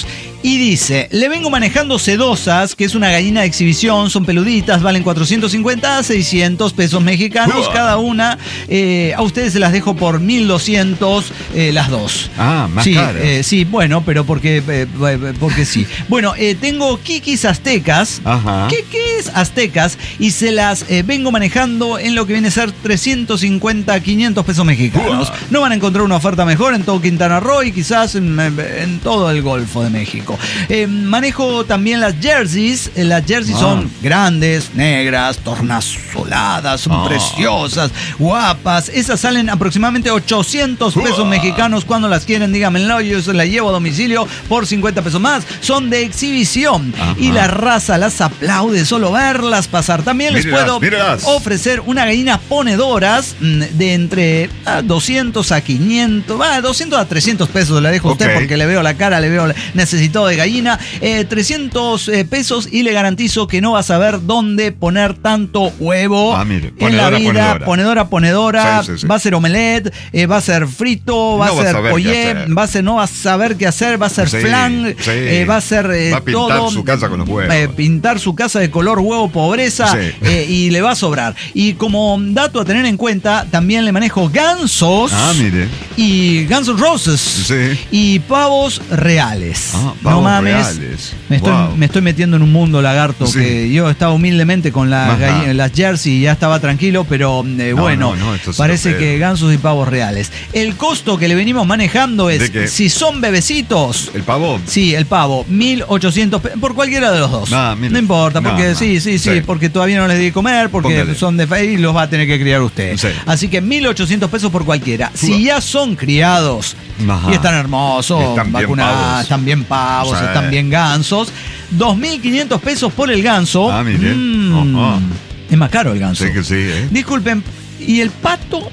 Y dice, le vengo manejando sedosas, que es una gallina de exhibición, son peluditas, valen cuatrocientos cincuenta a seiscientos pesos mexicanos Uah. cada una. Eh, a ustedes se las dejo por mil doscientos eh, las dos. Ah, más sí, caras. eh, sí, bueno, pero porque, eh, porque sí. Bueno, eh, tengo kikis aztecas. Ajá. Kikis aztecas y se las eh, vengo manejando en lo que viene a ser trescientos cincuenta a quinientos pesos mexicanos. Uah. No van a encontrar una oferta mejor en todo Quintana Roo y quizás en, en todo el Golfo de México. Eh, manejo también las jerseys. Eh, las jerseys Ah. son grandes, negras, tornasoladas, son Ah. preciosas, guapas. Esas salen aproximadamente ochocientos pesos Uah. mexicanos. Cuando las quieren, díganmelo, yo se las llevo a domicilio por cincuenta pesos más. Son de exhibición. Ajá. Y la raza las aplaude solo verlas pasar. También les Mírelas, puedo mírelas. ofrecer una gallina ponedoras mm, de entre ah, doscientos a quinientos, va, doscientos a trescientos pesos la dejo a usted Ok. porque le veo la cara, le veo necesitado de gallina. Eh, trescientos eh, pesos y le garantizo que no va a saber dónde poner tanto huevo Ah, mire, en la ponedora, vida. ponedora. Ponedora, ponedora. Sí, sí, sí. Va a ser omelette, eh, va a ser frito, va No va a a ser saber qué pollé, hacer. va a ser, no va a saber qué hacer, va a ser Sí, flan, sí. eh, va a ser eh, Va a pintar todo. su casa con los huevos. eh, pintar su casa de color huevo pobreza Sí. eh, y le va a sobrar. Y como dato a tener en cuenta, también le manejo gansos Ah, mire. y Guns N' Roses Sí. y pavos reales. Ah, no pavos mames. reales. Me estoy, Wow. me estoy metiendo en un mundo lagarto Sí. que yo estaba humildemente con las, Ajá. gallinas, las jersey y ya estaba tranquilo, pero eh, No, bueno, no, no, esto es parece lo que peor. gansos y pavos reales. El costo que le venimos manejando ¿De es, qué? si son bebecitos, ¿El pavo? sí, el pavo, mil ochocientos pe- por cualquiera de los dos. Ah, mire. no importa, No, porque no. sí, sí, sí, Sí. porque todavía no les di de comer, porque Póngale. son de fe y los va a tener que criar usted. Sí. Así que mil ochocientos pesos por cualquiera. Si Uah. ya son criados Ajá. y están hermosos, Y están bien vacunados, pavos. están bien pavos, Sí. están bien gansos, dos mil quinientos pesos por el ganso. Ah, mire. Mm, Ajá. es más caro el ganso. Sí que sí, ¿eh? Disculpen, ¿y el pato?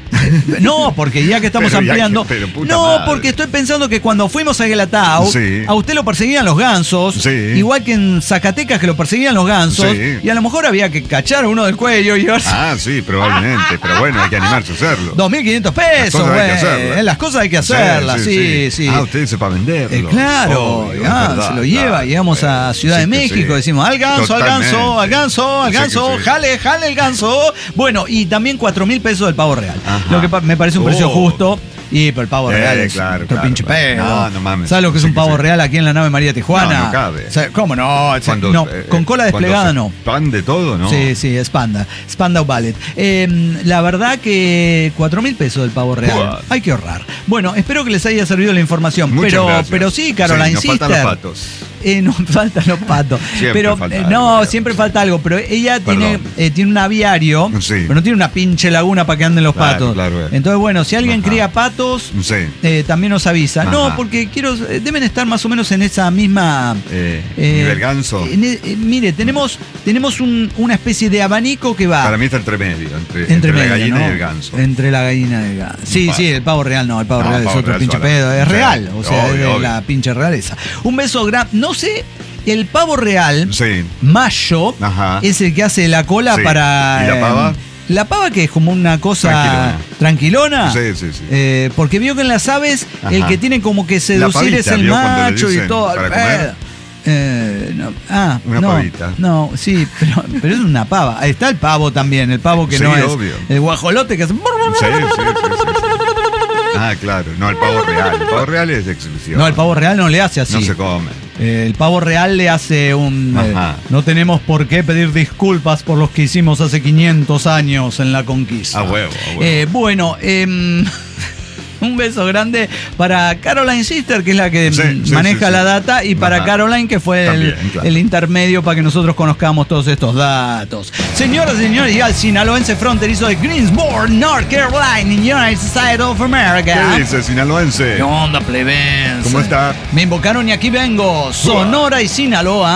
No, porque ya que estamos Pero ya ampliando. que- pero puta no, madre. porque estoy pensando que cuando fuimos a Guelatao, Sí. a usted lo perseguían los gansos, Sí. igual que en Zacatecas que lo perseguían los gansos, Sí. y a lo mejor había que cachar a uno del cuello y llevarse Ah, sí, probablemente. Pero bueno, hay que animarse a hacerlo. dos mil quinientos Las pesos, cosas hay que güey. hacerlas. Las cosas hay que hacerlas, sí, sí. Ah, usted dice para venderlo. Eh, claro, Obvio, ya, es verdad, se lo lleva, claro. llegamos a Eh, Ciudad sí de que México, sí. decimos al ganso, al Totalmente. ganso, al ganso, al Sí que ganso, sí. jale, jale el ganso. Bueno, y también cuatro mil pesos del pavo real. Ajá. Lo que pa- me parece un precio Oh. justo. Y pero el pavo Eh, real es claro, otro claro, pinche claro. pedo. No, no mames. ¿Sabes lo que es Sí un que pavo sí. real aquí en la nave María Tijuana? No, no cabe. O sea, ¿cómo no? Cuando, no, eh, con cola cuando desplegada se no. Pan de todo, ¿no? Sí, sí, es Panda. Spandau Ballet. Eh, la verdad que cuatro mil pesos del pavo real. What? Hay que ahorrar. Bueno, espero que les haya servido la información. Muchas pero, gracias. pero sí, Caroline Sí, nos Sister. faltan los patos. Eh, no faltan los patos. Siempre pero falta eh, algo, no, digamos. siempre falta algo. Pero ella tiene, Perdón. eh, tiene un aviario, Sí. pero no tiene una pinche laguna para que anden los Claro, patos. claro, eh. Entonces, bueno, si alguien Ajá. cría patos, Sí. eh, también nos avisa. No, Ajá. porque quiero, eh, deben estar más o menos en esa misma. Eh, eh, nivel ganso. en e- eh, mire, tenemos, tenemos un- una especie de abanico que va. Para mí está entre medio, entre, Entre, entre medio, la gallina ¿no? y el ganso. Entre la gallina y el ganso. Sí, Pavo. sí, el pavo real no, el pavo No, real es pavo otro real pinche sola. pedo, es Sí, real, o sea, obvio, es de obvio. la pinche realeza. Un beso grande, no sé, el pavo real, Sí. macho, Ajá. es el que hace la cola Sí. para... ¿Y la eh, pava? la pava que es como una cosa tranquilona. Sí, sí, sí. Eh, porque vio que en las aves Ajá. el que tiene como que La seducir pavita, es el ¿vio cuando le macho y dicen todo. para el comer? pedo. Eh, no, ah, Una no, pavita. No, sí, pero, pero es una pava. Ahí está el pavo también, el pavo que Sí, no es obvio. el guajolote que hace. Sí, sí, sí, sí, sí. Ah, claro. No, el pavo real. El pavo real es de exhibición. No, el pavo real no le hace así. No se come. Eh, el pavo real le hace un... eh, Ajá. no tenemos por qué pedir disculpas por los que hicimos hace quinientos años en la conquista. A huevo, a huevo. Eh, bueno, em, un beso grande para Caroline Sister, que es la que Sí, mm, sí, maneja sí, la sí. data, y para Ajá. Caroline, que fue el, También, claro. el intermedio para que nosotros conozcamos todos estos datos. Señoras y señores, llega el sinaloense fronterizo de Greensboro, North Carolina, in United States of America. ¿Qué dice, sinaloense? ¿Qué onda, plebes? ¿Cómo está? Me invocaron y aquí vengo. Sonora y Sinaloa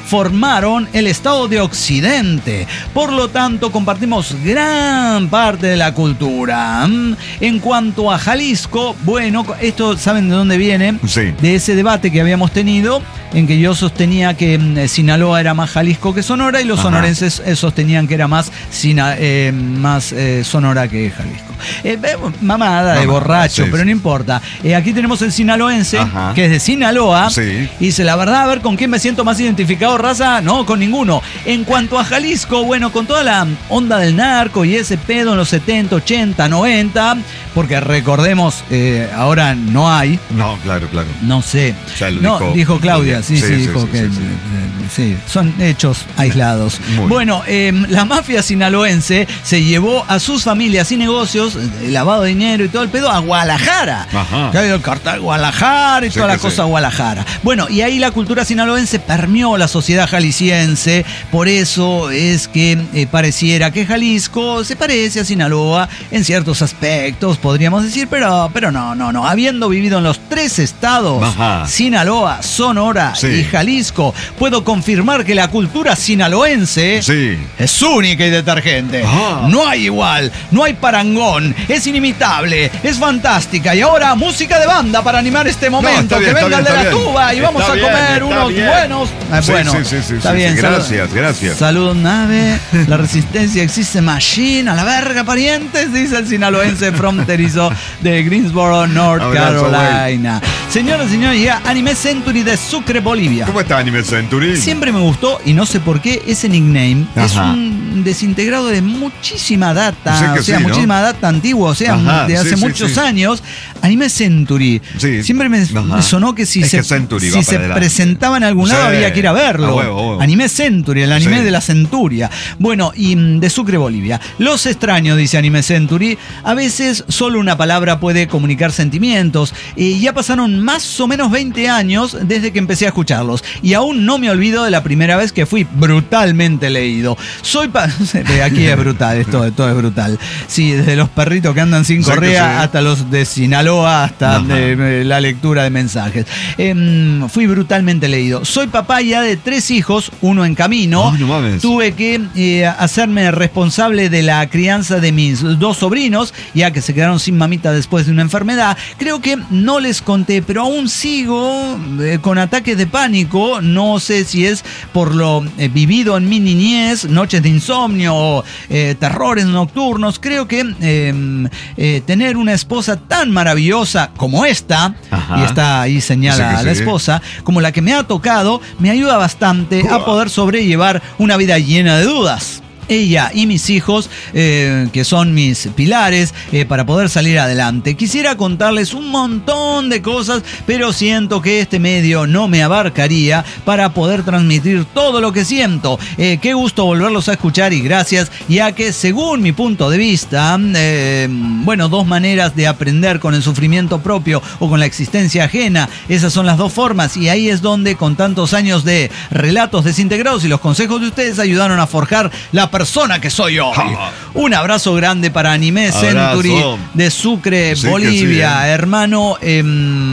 formaron el estado de Occidente. Por lo tanto, compartimos gran parte de la cultura. En cuanto a Jalisco, bueno, esto, ¿saben de dónde viene? Sí. De ese debate que habíamos tenido, en que yo sostenía que eh, Sinaloa era más Jalisco que Sonora y los Ajá. sonorenses eh, sostenían que era más, Sina, eh, más eh, Sonora que Jalisco. Eh, mamada de Mamá, borracho, sí, pero sí. no importa. Eh, aquí tenemos el sinaloense, Ajá. que es de Sinaloa, sí. y dice, la verdad, a ver con quién me siento más identificado, raza, no, con ninguno. En cuanto a Jalisco, bueno, con toda la onda del narco y ese pedo en los setenta, ochenta, noventa, porque recordemos, eh, ahora no hay. No, claro, claro. No sé. No, dijo, dijo Claudia, sí, sí, sí, dijo sí, que sí, sí. Sí, son hechos aislados. Muy bueno, eh, la mafia sinaloense se llevó a sus familias y negocios, el lavado de dinero y todo el pedo, a Guadalajara. Ajá. Que hay el cartel Guadalajara y sí, toda la cosa sí. Guadalajara. Bueno, y ahí la cultura sinaloense permeó la sociedad jalisciense. Por eso es que eh, pareciera que Jalisco se parece a Sinaloa en ciertos aspectos, podríamos decir, pero, pero no, no, no. Habiendo vivido en los tres estados, Ajá. Sinaloa, Sonora sí. y Jalisco, puedo confirmar que la cultura sinaloense sí. es única y detergente. Ah. No hay igual, no hay parangón, es inimitable, es fantástica. Y ahora música de banda para animar este momento. No, bien, que venga el de la bien. tuba y está vamos a bien, comer unos bien. buenos. Eh, sí, bueno, sí, sí, sí, está sí, bien. Sí, gracias, salud, gracias. Salud, nave. La resistencia existe, machine. A la verga, parientes, dice el sinaloense fronterizo de Greensboro, North Abrazo, Carolina. Wey. Señoras y señores, llega Anime Century de Sucre, Bolivia. ¿Cómo está Anime Century? Siempre me gustó y no sé por qué ese nickname. Ajá. Es un desintegrado de muchísima data, o sea, o sea sí, muchísima ¿no? data antigua, o sea, Ajá, de hace sí, muchos sí, años. Anime Century. Sí. Siempre me, me sonó que si es se, que Century si se presentaba en algún lado sí. había que ir a verlo. A huevo, a huevo. Anime Century, el anime sí. de la centuria. Bueno, y de Sucre, Bolivia. Los extraños, dice Anime Century. A veces solo una palabra puede comunicar sentimientos. Y ya pasaron más o menos veinte años desde que empecé a escucharlos. Y aún no me olvido de la primera vez que fui brutalmente leído. Soy pa aquí es brutal, esto, todo es brutal. Sí, desde los perritos que andan sin correa sí. hasta los de Sinaloa, hasta de, de la lectura de mensajes. Eh, fui brutalmente leído. Soy papá ya de tres hijos, uno en camino. Oh, no mames. Tuve que eh, hacerme responsable de la crianza de mis dos sobrinos, ya que se quedaron sin mamita después de una enfermedad. Creo que no les conté, pero aún sigo eh, con ataques de pánico. No sé si es por lo eh, vivido en mi niñez, noches de insomnio o eh, terrores nocturnos. Creo que eh, eh, tener una esposa tan maravillosa como esta, Ajá. y está ahí señala sí, a la sí. esposa, como la que me ha tocado, me ayuda bastante Uah. a poder sobrellevar una vida llena de dudas. Ella y mis hijos, eh, que son mis pilares eh, para poder salir adelante. Quisiera contarles un montón de cosas, pero siento que este medio no me abarcaría para poder transmitir todo lo que siento. Eh, qué gusto volverlos a escuchar y gracias, ya que según mi punto de vista, eh, bueno, dos maneras de aprender con el sufrimiento propio o con la existencia ajena. Esas son las dos formas y ahí es donde con tantos años de relatos desintegrados y los consejos de ustedes ayudaron a forjar la persona que soy hoy. Un abrazo grande para Anime abrazo. Century de Sucre, sí, Bolivia, sí, eh. hermano. Eh,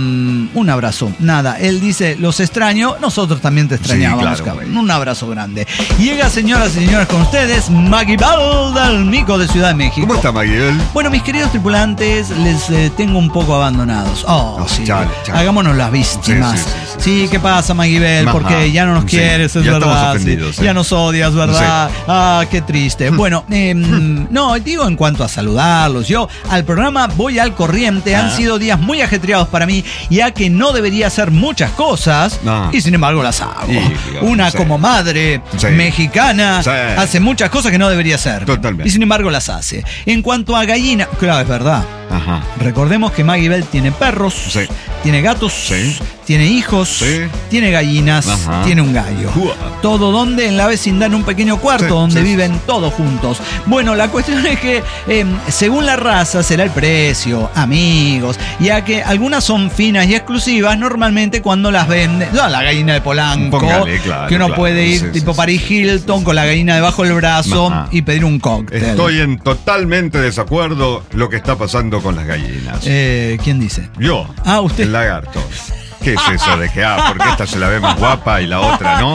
un abrazo. Nada, él dice, los extraño, nosotros también te extrañábamos, sí, claro, cabrón. Un abrazo grande. Llega, señoras y señores, con ustedes, Maguibel del Mico de Ciudad de México. ¿Cómo está, Maguibel? Bueno, mis queridos tripulantes, les eh, tengo un poco abandonados. Oh, oh sí. Chale, chale. Hagámonos las víctimas. Sí, sí, sí, sí, sí, ¿qué pasa, Maguibel? Ajá. Porque ya no nos sí, quieres, es ya verdad. Sí. Sí. Ya nos odias, ¿verdad? Sí. Ah, qué triste. Bueno, eh, no, digo en cuanto a saludarlos. Yo al programa voy al corriente. Ah. Han sido días muy ajetreados para mí, ya que no debería hacer muchas cosas no. y sin embargo las hago. Sí, Una sí. como madre sí. mexicana sí. hace muchas cosas que no debería hacer. Totalmente. Y sin embargo las hace. En cuanto a gallina, claro, es verdad. Ajá. Recordemos que Maguibel tiene perros, sí. tiene gatos, sí. tiene hijos, sí. tiene gallinas, Ajá. tiene un gallo. Uah. Todo donde en la vecindad, en un pequeño cuarto sí, donde sí, viven sí. todos juntos. Bueno, la cuestión es que eh, según la raza será el precio, amigos, ya que algunas son finas y exclusivas normalmente cuando las venden. No, la gallina de Polanco, Póngale, claro, que uno claro, puede ir sí, tipo sí, Paris Hilton sí, con la gallina debajo del brazo Ajá. y pedir un cóctel. Estoy en totalmente desacuerdo lo que está pasando con las gallinas. Eh, ¿Quién dice? Yo. Ah, usted. El lagarto. ¿Qué es eso de que, ah, porque esta se la ve más guapa y la otra no?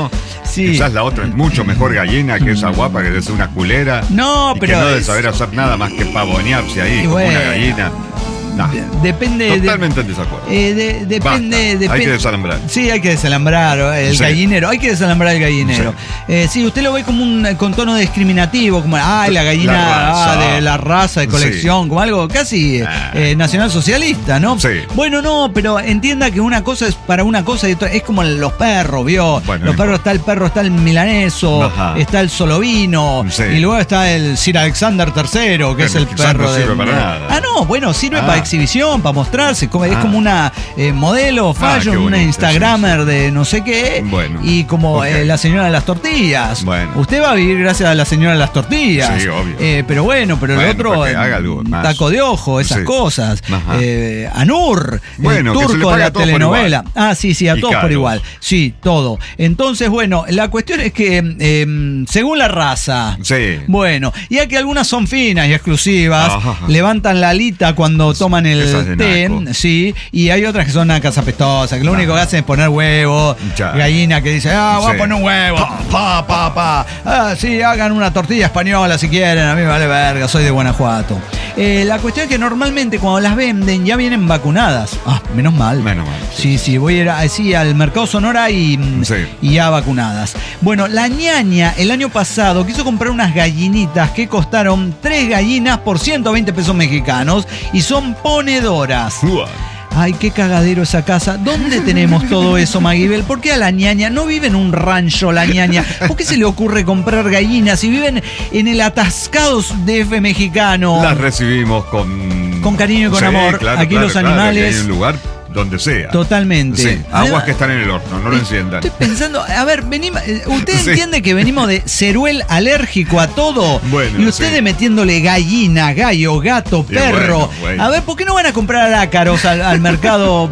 Sí. Quizás la otra es mucho mejor gallina que esa guapa que debe ser una culera. No, y pero que no debe es- saber hacer nada más que pavonearse ahí Y como bueno. una gallina. No, Depende de- totalmente en desacuerdo. Eh, de- depende, Basta, depende. hay que desalambrar. Sí, hay que desalambrar el Sí. gallinero. Hay que desalambrar el gallinero. Sí. Eh, sí, usted lo ve como un con tono discriminativo, como ay, la gallina La raza. ah, de la raza de colección, Sí. como algo casi Ah. eh, nacionalsocialista, ¿no? Sí. Bueno, no, pero entienda que una cosa es para una cosa y otra es como los perros, ¿vio? Bueno, los no perros, está el perro, está el milaneso, Ajá. está el solovino, Sí. y luego está el Sir Alexander tercero, que Pero es el quizás perro no de. sirve para nada. Ah, no, bueno, sirve Ah. para exhibición, para mostrarse, como, es Ah. como una eh, modelo fashion, qué una bonito, instagramer sí, sí. de no sé qué, Bueno, y como ok. eh, la señora de las tortillas. Bueno. Usted va a vivir gracias a la señora de las tortillas. Sí, obvio. Eh, pero bueno, pero Bueno, el otro, para que eh, haga algo más. taco de ojo, esas Sí. cosas. Ajá. Eh, Anur, Bueno, el que se le turco de pague la a todos por telenovela. igual. Ah, sí, sí, a Y todos por caro. igual. Sí, todo. Entonces, bueno, la cuestión es que eh, según la raza, Sí. bueno, y hay que algunas son finas y exclusivas, Ajá. levantan la alita cuando toman Esas de el té, naco. sí, y hay otras que son nacas apestosas, que lo único que hacen es poner huevo, Ya. gallina que dice, ah, voy Sí. a poner un huevo, pa, pa, pa, ah, sí, hagan una tortilla española si quieren, a mí me vale verga, soy de Guanajuato. Eh, la cuestión es que normalmente cuando las venden ya vienen vacunadas, ah, menos mal. Menos mal. Sí, sí, voy a ir así al mercado Sonora y, Sí. y ya vacunadas. Bueno, la ñaña el año pasado quiso comprar unas gallinitas que costaron tres gallinas por ciento veinte pesos mexicanos y son ponedoras. Uah. Ay, qué cagadero esa casa. ¿Dónde tenemos todo eso, Maguibel? ¿Por qué a la ñaña no vive en un rancho la ñaña? ¿Por qué se le ocurre comprar gallinas si viven en el atascado D F mexicano? Las recibimos con... Con cariño y con Sí, amor. claro, Aquí claro, los claro, animales- que hay un lugar donde sea. Totalmente. Sí, aguas que están en el horno, no lo enciendan. Estoy pensando, a ver, venimos, eh, usted Sí. entiende que venimos de ceruel alérgico a todo. Bueno, y ustedes sí. metiéndole gallina, gallo, gato, Y perro. bueno, bueno. A ver, ¿por qué no van a comprar ácaros al, al mercado?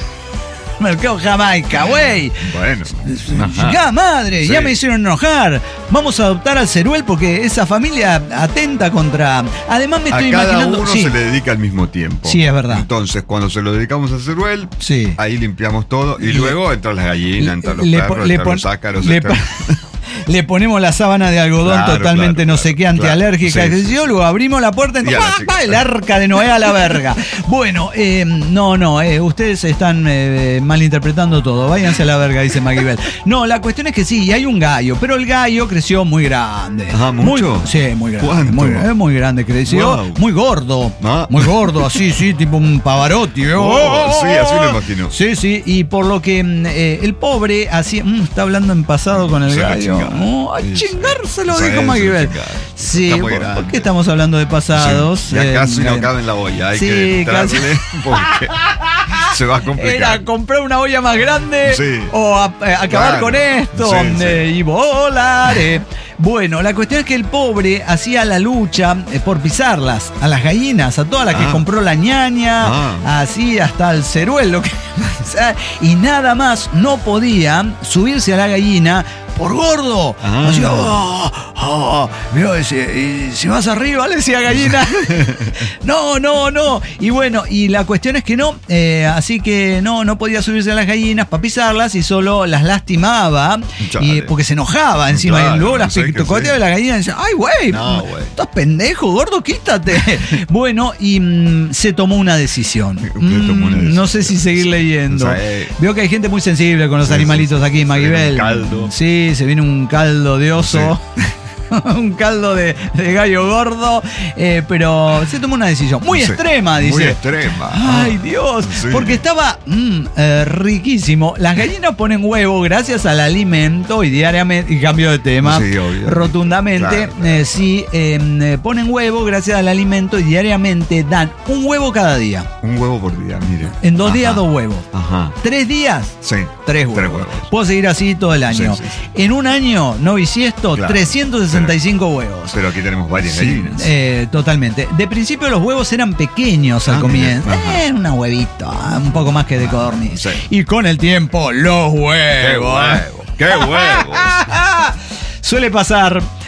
Mercado Jamaica, güey. Bueno. Ajá. Ya, madre, Sí. ya me hicieron enojar. Vamos a adoptar al ceruel porque esa familia atenta contra. Además, me A estoy cada imaginando. uno sí, se le dedica al mismo tiempo. Sí, es verdad. Entonces, cuando se lo dedicamos a Ceruel, Sí. ahí limpiamos todo y Le- luego entran las gallinas, entran los le po- perros, le entran pon- los ácaros. le entran- po- Le ponemos la sábana de algodón Claro, totalmente claro, no sé claro, qué, antialérgica, claro. qué Sí, sé sí, yo, sí. luego abrimos la puerta y Y a la ¡pa, chica, pa! el claro. arca de Noé a la verga. Bueno, eh, no, no, eh, ustedes están eh, malinterpretando todo. Váyanse a la verga, dice Maguibel. No, la cuestión es que sí, hay un gallo, pero el gallo creció muy grande. Ah, ¿mucho? Muy, sí, muy grande. ¿Cuánto? Muy, eh, muy grande creció. Wow. Muy gordo. Ah. Muy gordo, así, sí, tipo un Pavarotti. Oh, sí, así lo imagino. Sí, sí, y por lo que mm, eh, el pobre hacía. mm, está hablando en pasado con el Se va a gallo. chingar. Oh, a Sí, sí. chingárselo, Sí, dijo se Maguibel. va a chingar. Sí, Está muy ¿por, grande. por qué estamos hablando de pasados? Sí, ya Eh, casi no eh, cabe en la olla, hay sí, que casi. entrarle porque se va a complicar. Era comprar una olla más grande Sí. o a- eh, acabar Claro. con esto Sí, eh, y volar. eh. Bueno, la cuestión es que el pobre hacía la lucha eh, por pisarlas, a las gallinas, a todas las que Ah. compró la ñaña, Ah. así hasta el ceruelo. que- o sea, y nada más no podía subirse a la gallina por gordo. Ah. Así, oh, oh, vio ese, y si vas arriba, le decía gallina. No, no, no. Y bueno, y la cuestión es que no, eh, así que no, no podía subirse a las gallinas para pisarlas y solo las lastimaba Chale. y porque se enojaba encima. Claro, y luego las no sé qué picoteaba sé. de la gallina y decía, ay, güey, No, güey. estás pendejo, gordo, quítate. Bueno, y mm, se tomó una decisión. ¿Qué tomó una Mm, No sé decisión? si seguir leyendo. O sea, eh, Veo que hay gente muy sensible con los Sí, animalitos sí, sí. aquí, Se Maguibel. viene un caldo. Sí, se viene un caldo de oso. Un caldo de, de gallo gordo, eh, pero se tomó una decisión muy Sí, extrema, dice. Muy extrema. Ay, Ah, Dios, sí. porque estaba mm, eh, riquísimo. Las gallinas ponen huevo gracias al alimento y diariamente, y cambio de tema, Sí, obvio. rotundamente, Claro. eh, sí, eh, eh, ponen huevo gracias al alimento y diariamente dan un huevo cada día. Un huevo por día, mire. En dos Ajá. días, dos huevos. Ajá. Tres días, Sí. tres huevos. Tres huevos. Puedo seguir así todo el año. Sí, sí, sí. En un año, no bisiesto, Claro. trescientos sesenta y cinco huevos. Pero aquí tenemos varias gallinas. Eh, totalmente. De principio los huevos eran pequeños al Ah, comienzo. mira. Ajá. Eh, una huevita, un poco más que de codorniz. sí. Y con el tiempo, los ¡Qué huevos. huevo! ¡Qué huevos! Suele pasar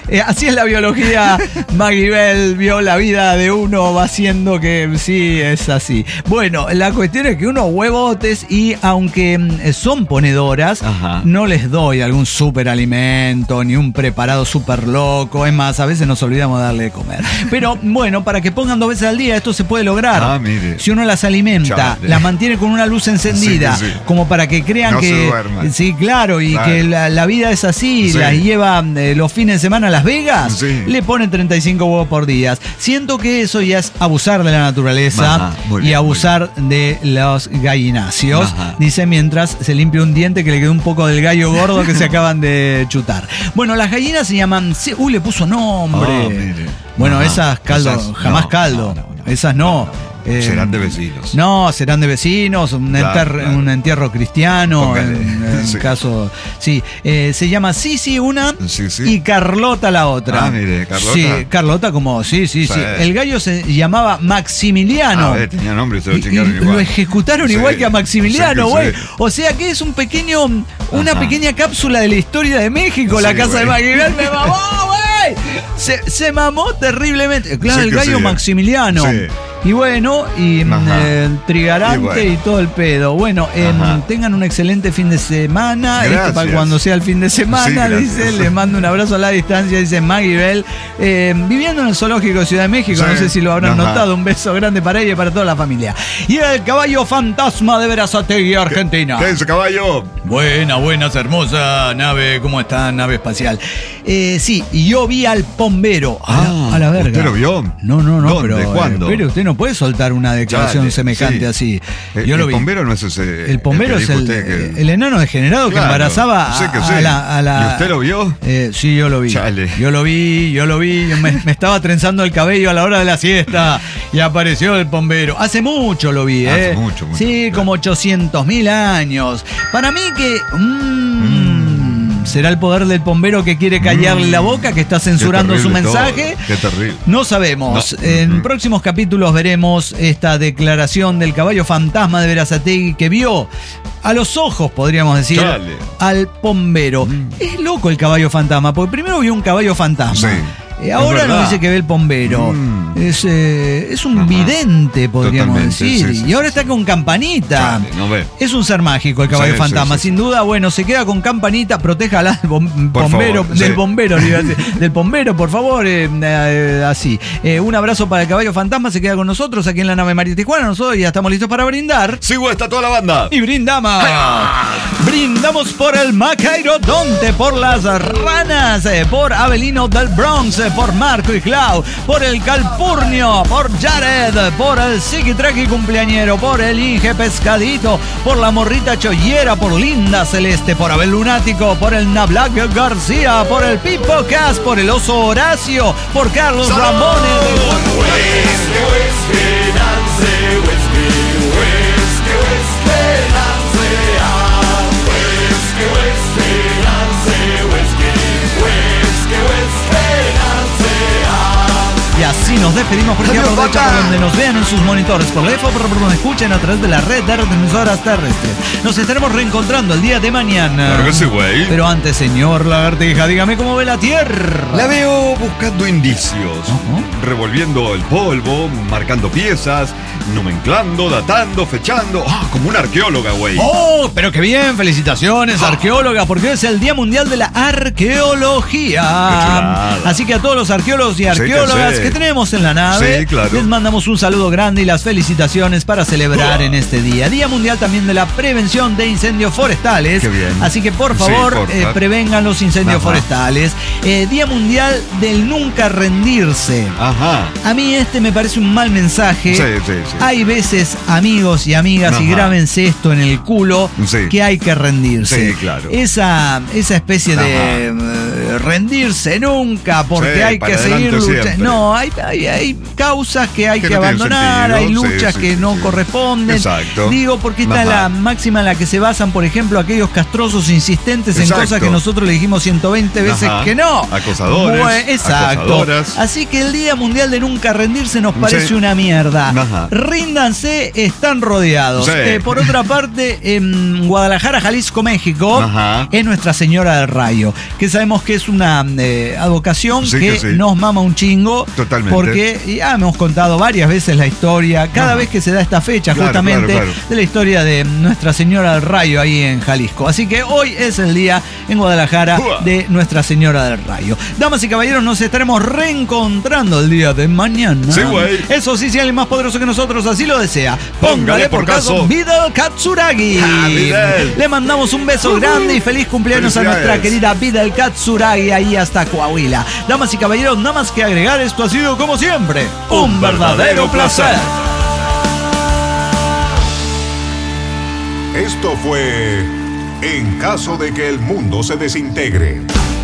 Eh, así es la biología. Maggie Bell vio la vida de uno, va haciendo que sí, es así. Bueno, la cuestión es que unos huevotes y aunque mm, son ponedoras, Ajá. no les doy algún superalimento ni un preparado súper loco. Es más, a veces nos olvidamos de darle de comer. Pero bueno, para que pongan dos veces al día, esto se puede lograr. Ah, mire. Si uno las alimenta, Chale. las mantiene con una luz encendida, Sí, sí. como para que crean No se que... duerman. Sí, claro, y Claro. que la, la vida es así, Sí. las lleva eh, los fines de semana a Las Vegas, Sí. le ponen treinta y cinco huevos por día. Siento que eso ya es abusar de la naturaleza Ajá, muy y bien, abusar de los gallinacios. Ajá. Dice mientras se limpia un diente que le quedó un poco del gallo gordo que se acaban de chutar. Bueno, las gallinas se llaman... Uy, le puso nombre. Ah, mire. Bueno, Ajá. esas caldo, Esas- jamás no, caldo. no, no, no. Esas no. Eh, Serán de vecinos. No, serán de vecinos, un, Claro, enter- claro. un entierro cristiano, Póngale. en, en Sí. caso... Sí, eh, se llama Sisi una Sí, sí. y Carlota la otra. Ah, mire, Carlota. Sí, Carlota como... Sí, sí, sí. Sí. El gallo se llamaba Maximiliano. A ver, tenía nombre y se lo Y- y chingaron igual. lo ejecutaron Sí, igual que a Maximiliano, sí, güey. sí. O sea que es un pequeño, una Ajá. pequeña cápsula de la historia de México, la Sí, casa de güey. Maximiliano. Me mamó, güey. Se, se mamó terriblemente. Claro, Sí el que gallo sí, eh. Maximiliano. Sí. Y bueno, y mm, Ajá. eh, trigarante Y y, bueno. todo el pedo. Bueno, em, Ajá. tengan un excelente fin de semana. Esto para Gracias. cuando sea el fin de semana, Sí, gracias. dice, les mando un abrazo a la distancia, dice Maggie Bell. Eh, viviendo en el zoológico de Ciudad de México, Sí. no sé si lo habrán Ajá. notado. Un beso grande para ella y para toda la familia. Y el caballo fantasma de Verazategui, Argentina. ¿Qué dice, caballo? Buenas, buenas, hermosa nave. ¿Cómo está? Nave espacial. Eh, sí, y yo vi al pombero. A, Ah, la, a la verga. ¿usted lo vio? No, no, no, ¿Dónde? pero. ¿Cuándo? Pero usted no puede soltar una declaración Chale, semejante sí. así. El, Yo lo el vi. bombero no es ese. El pombero que es dijo el, usted que- el enano degenerado que Claro, embarazaba a, sí que sí. a la, a la- ¿Y usted lo vio? Eh, sí, yo lo vi. Chale. Yo lo vi, yo lo vi. Me, me estaba trenzando el cabello a la hora de la siesta y apareció el pombero. Hace mucho lo vi, Hace ¿eh? mucho, mucho, Sí, claro. como ochocientos mil años. Para mí que... mm, ¿será el poder del pombero que quiere callarle Mm. la boca, que está Qué censurando su terrible mensaje? todo, Qué terrible. No sabemos. No. En Ujú. próximos capítulos veremos esta declaración del caballo fantasma de Verazategui que vio a los ojos, podríamos decir, Chale. al pombero. Mm. Es loco el caballo fantasma, porque primero vio un caballo fantasma. Sí. Eh, Es ahora nos verdad. dice que ve el pombero. Mm. Es, eh, es un Ajá. vidente, podríamos Totalmente, decir. sí, sí, y ahora sí, está con campanita. Chale, no ve. Es un ser mágico el caballo Sí, fantasma, sí, sí, sin duda. Bueno, se queda con campanita, protéjala del bom- Por bombero, favor, del sí. bombero, le iba a decir. del bombero, por favor, eh, eh, así. Eh, un abrazo para el caballo fantasma, se queda con nosotros aquí en la nave María Tijuana. Nosotros ya estamos listos para brindar. Sigo, está toda la banda. Y brindamos. Brindamos por el Macairodonte, por las ranas, eh, por Avelino del Bronx, eh, por Marco y Clau, por el Calpurnio, por Jared, por el Psiquitraqui cumpleañero, por el Inge Pescadito, por la Morrita Chollera, por Linda Celeste, por Abel Lunático, por el Nablac García, por el Pipo Cas, por el Oso Horacio, por Carlos Ramones. Y así nos despedimos porque Adiós, aprovecha papá. por donde nos vean en sus monitores, por la F O, por donde nos escuchen a través de la red de retransmisoras terrestres. Nos estaremos reencontrando el día de mañana. Claro que sí, güey. Pero antes, señor Lagartija, dígame cómo ve la Tierra. La veo buscando indicios, Ajá. revolviendo el polvo, marcando piezas, nomenclando, datando, fechando. Ah, como una arqueóloga, güey. ¡Oh! Pero qué bien, felicitaciones, arqueóloga, porque hoy es el Día Mundial de la Arqueología. chulada. Así que a todos los arqueólogos y que arqueólogas sí. que tenemos en la nave, Sí, claro. les mandamos un saludo grande y las felicitaciones para celebrar en este día. Día Mundial también de la prevención de incendios forestales. Qué bien. Así que por Sí, favor, porfa. eh, prevengan los incendios Ajá. forestales. Eh, Día Mundial del nunca rendirse. Ajá. A mí este me parece un mal mensaje. Sí, sí, sí. Hay veces, amigos y amigas, y Ajá. grábense esto en el culo, Sí. que hay que rendirse. Sí, claro. Esa, esa especie de eh, rendirse nunca, porque Sí, hay para que seguir adelante luchando. siempre. No, hay, hay, hay causas que hay Que que, no tienen abandonar, sentido. hay Sí, luchas sí, que sí, no sí. corresponden. Exacto. Digo, porque está Ajá. la máxima en la que se basan, por ejemplo, aquellos castrosos insistentes Exacto. en cosas que nosotros le dijimos ciento veinte veces Ajá. que no. Acosadores, Bue- exacto. acosadoras. Así que el Día Mundial de nunca rendirse nos parece Sí. una mierda. Ajá. Ríndanse, están rodeados. Sí. Eh, por otra parte, en Guadalajara, Jalisco, México, Ajá. es Nuestra Señora del Rayo, que sabemos que es un una eh, advocación Sí que, que sí. nos mama un chingo. Totalmente. Porque ya hemos contado varias veces la historia, cada Ajá. vez que se da esta fecha, Claro, justamente, claro, claro. de la historia de Nuestra Señora del Rayo ahí en Jalisco. Así que hoy es el día en Guadalajara Uah. de Nuestra Señora del Rayo. Damas y caballeros, nos estaremos reencontrando el día de mañana. Sí, güey. Eso sí, si alguien más poderoso que nosotros así lo desea, Póngale póngale por por caso. caso Vidal Katsuragi. Ah, Vidal. Le mandamos un beso grande y feliz cumpleaños a Felicidades. nuestra querida Vidal Katsuragi ahí hasta Coahuila. Damas y caballeros, nada más que agregar, esto ha sido como siempre un verdadero placer. Esto fue En caso de que el mundo se desintegre.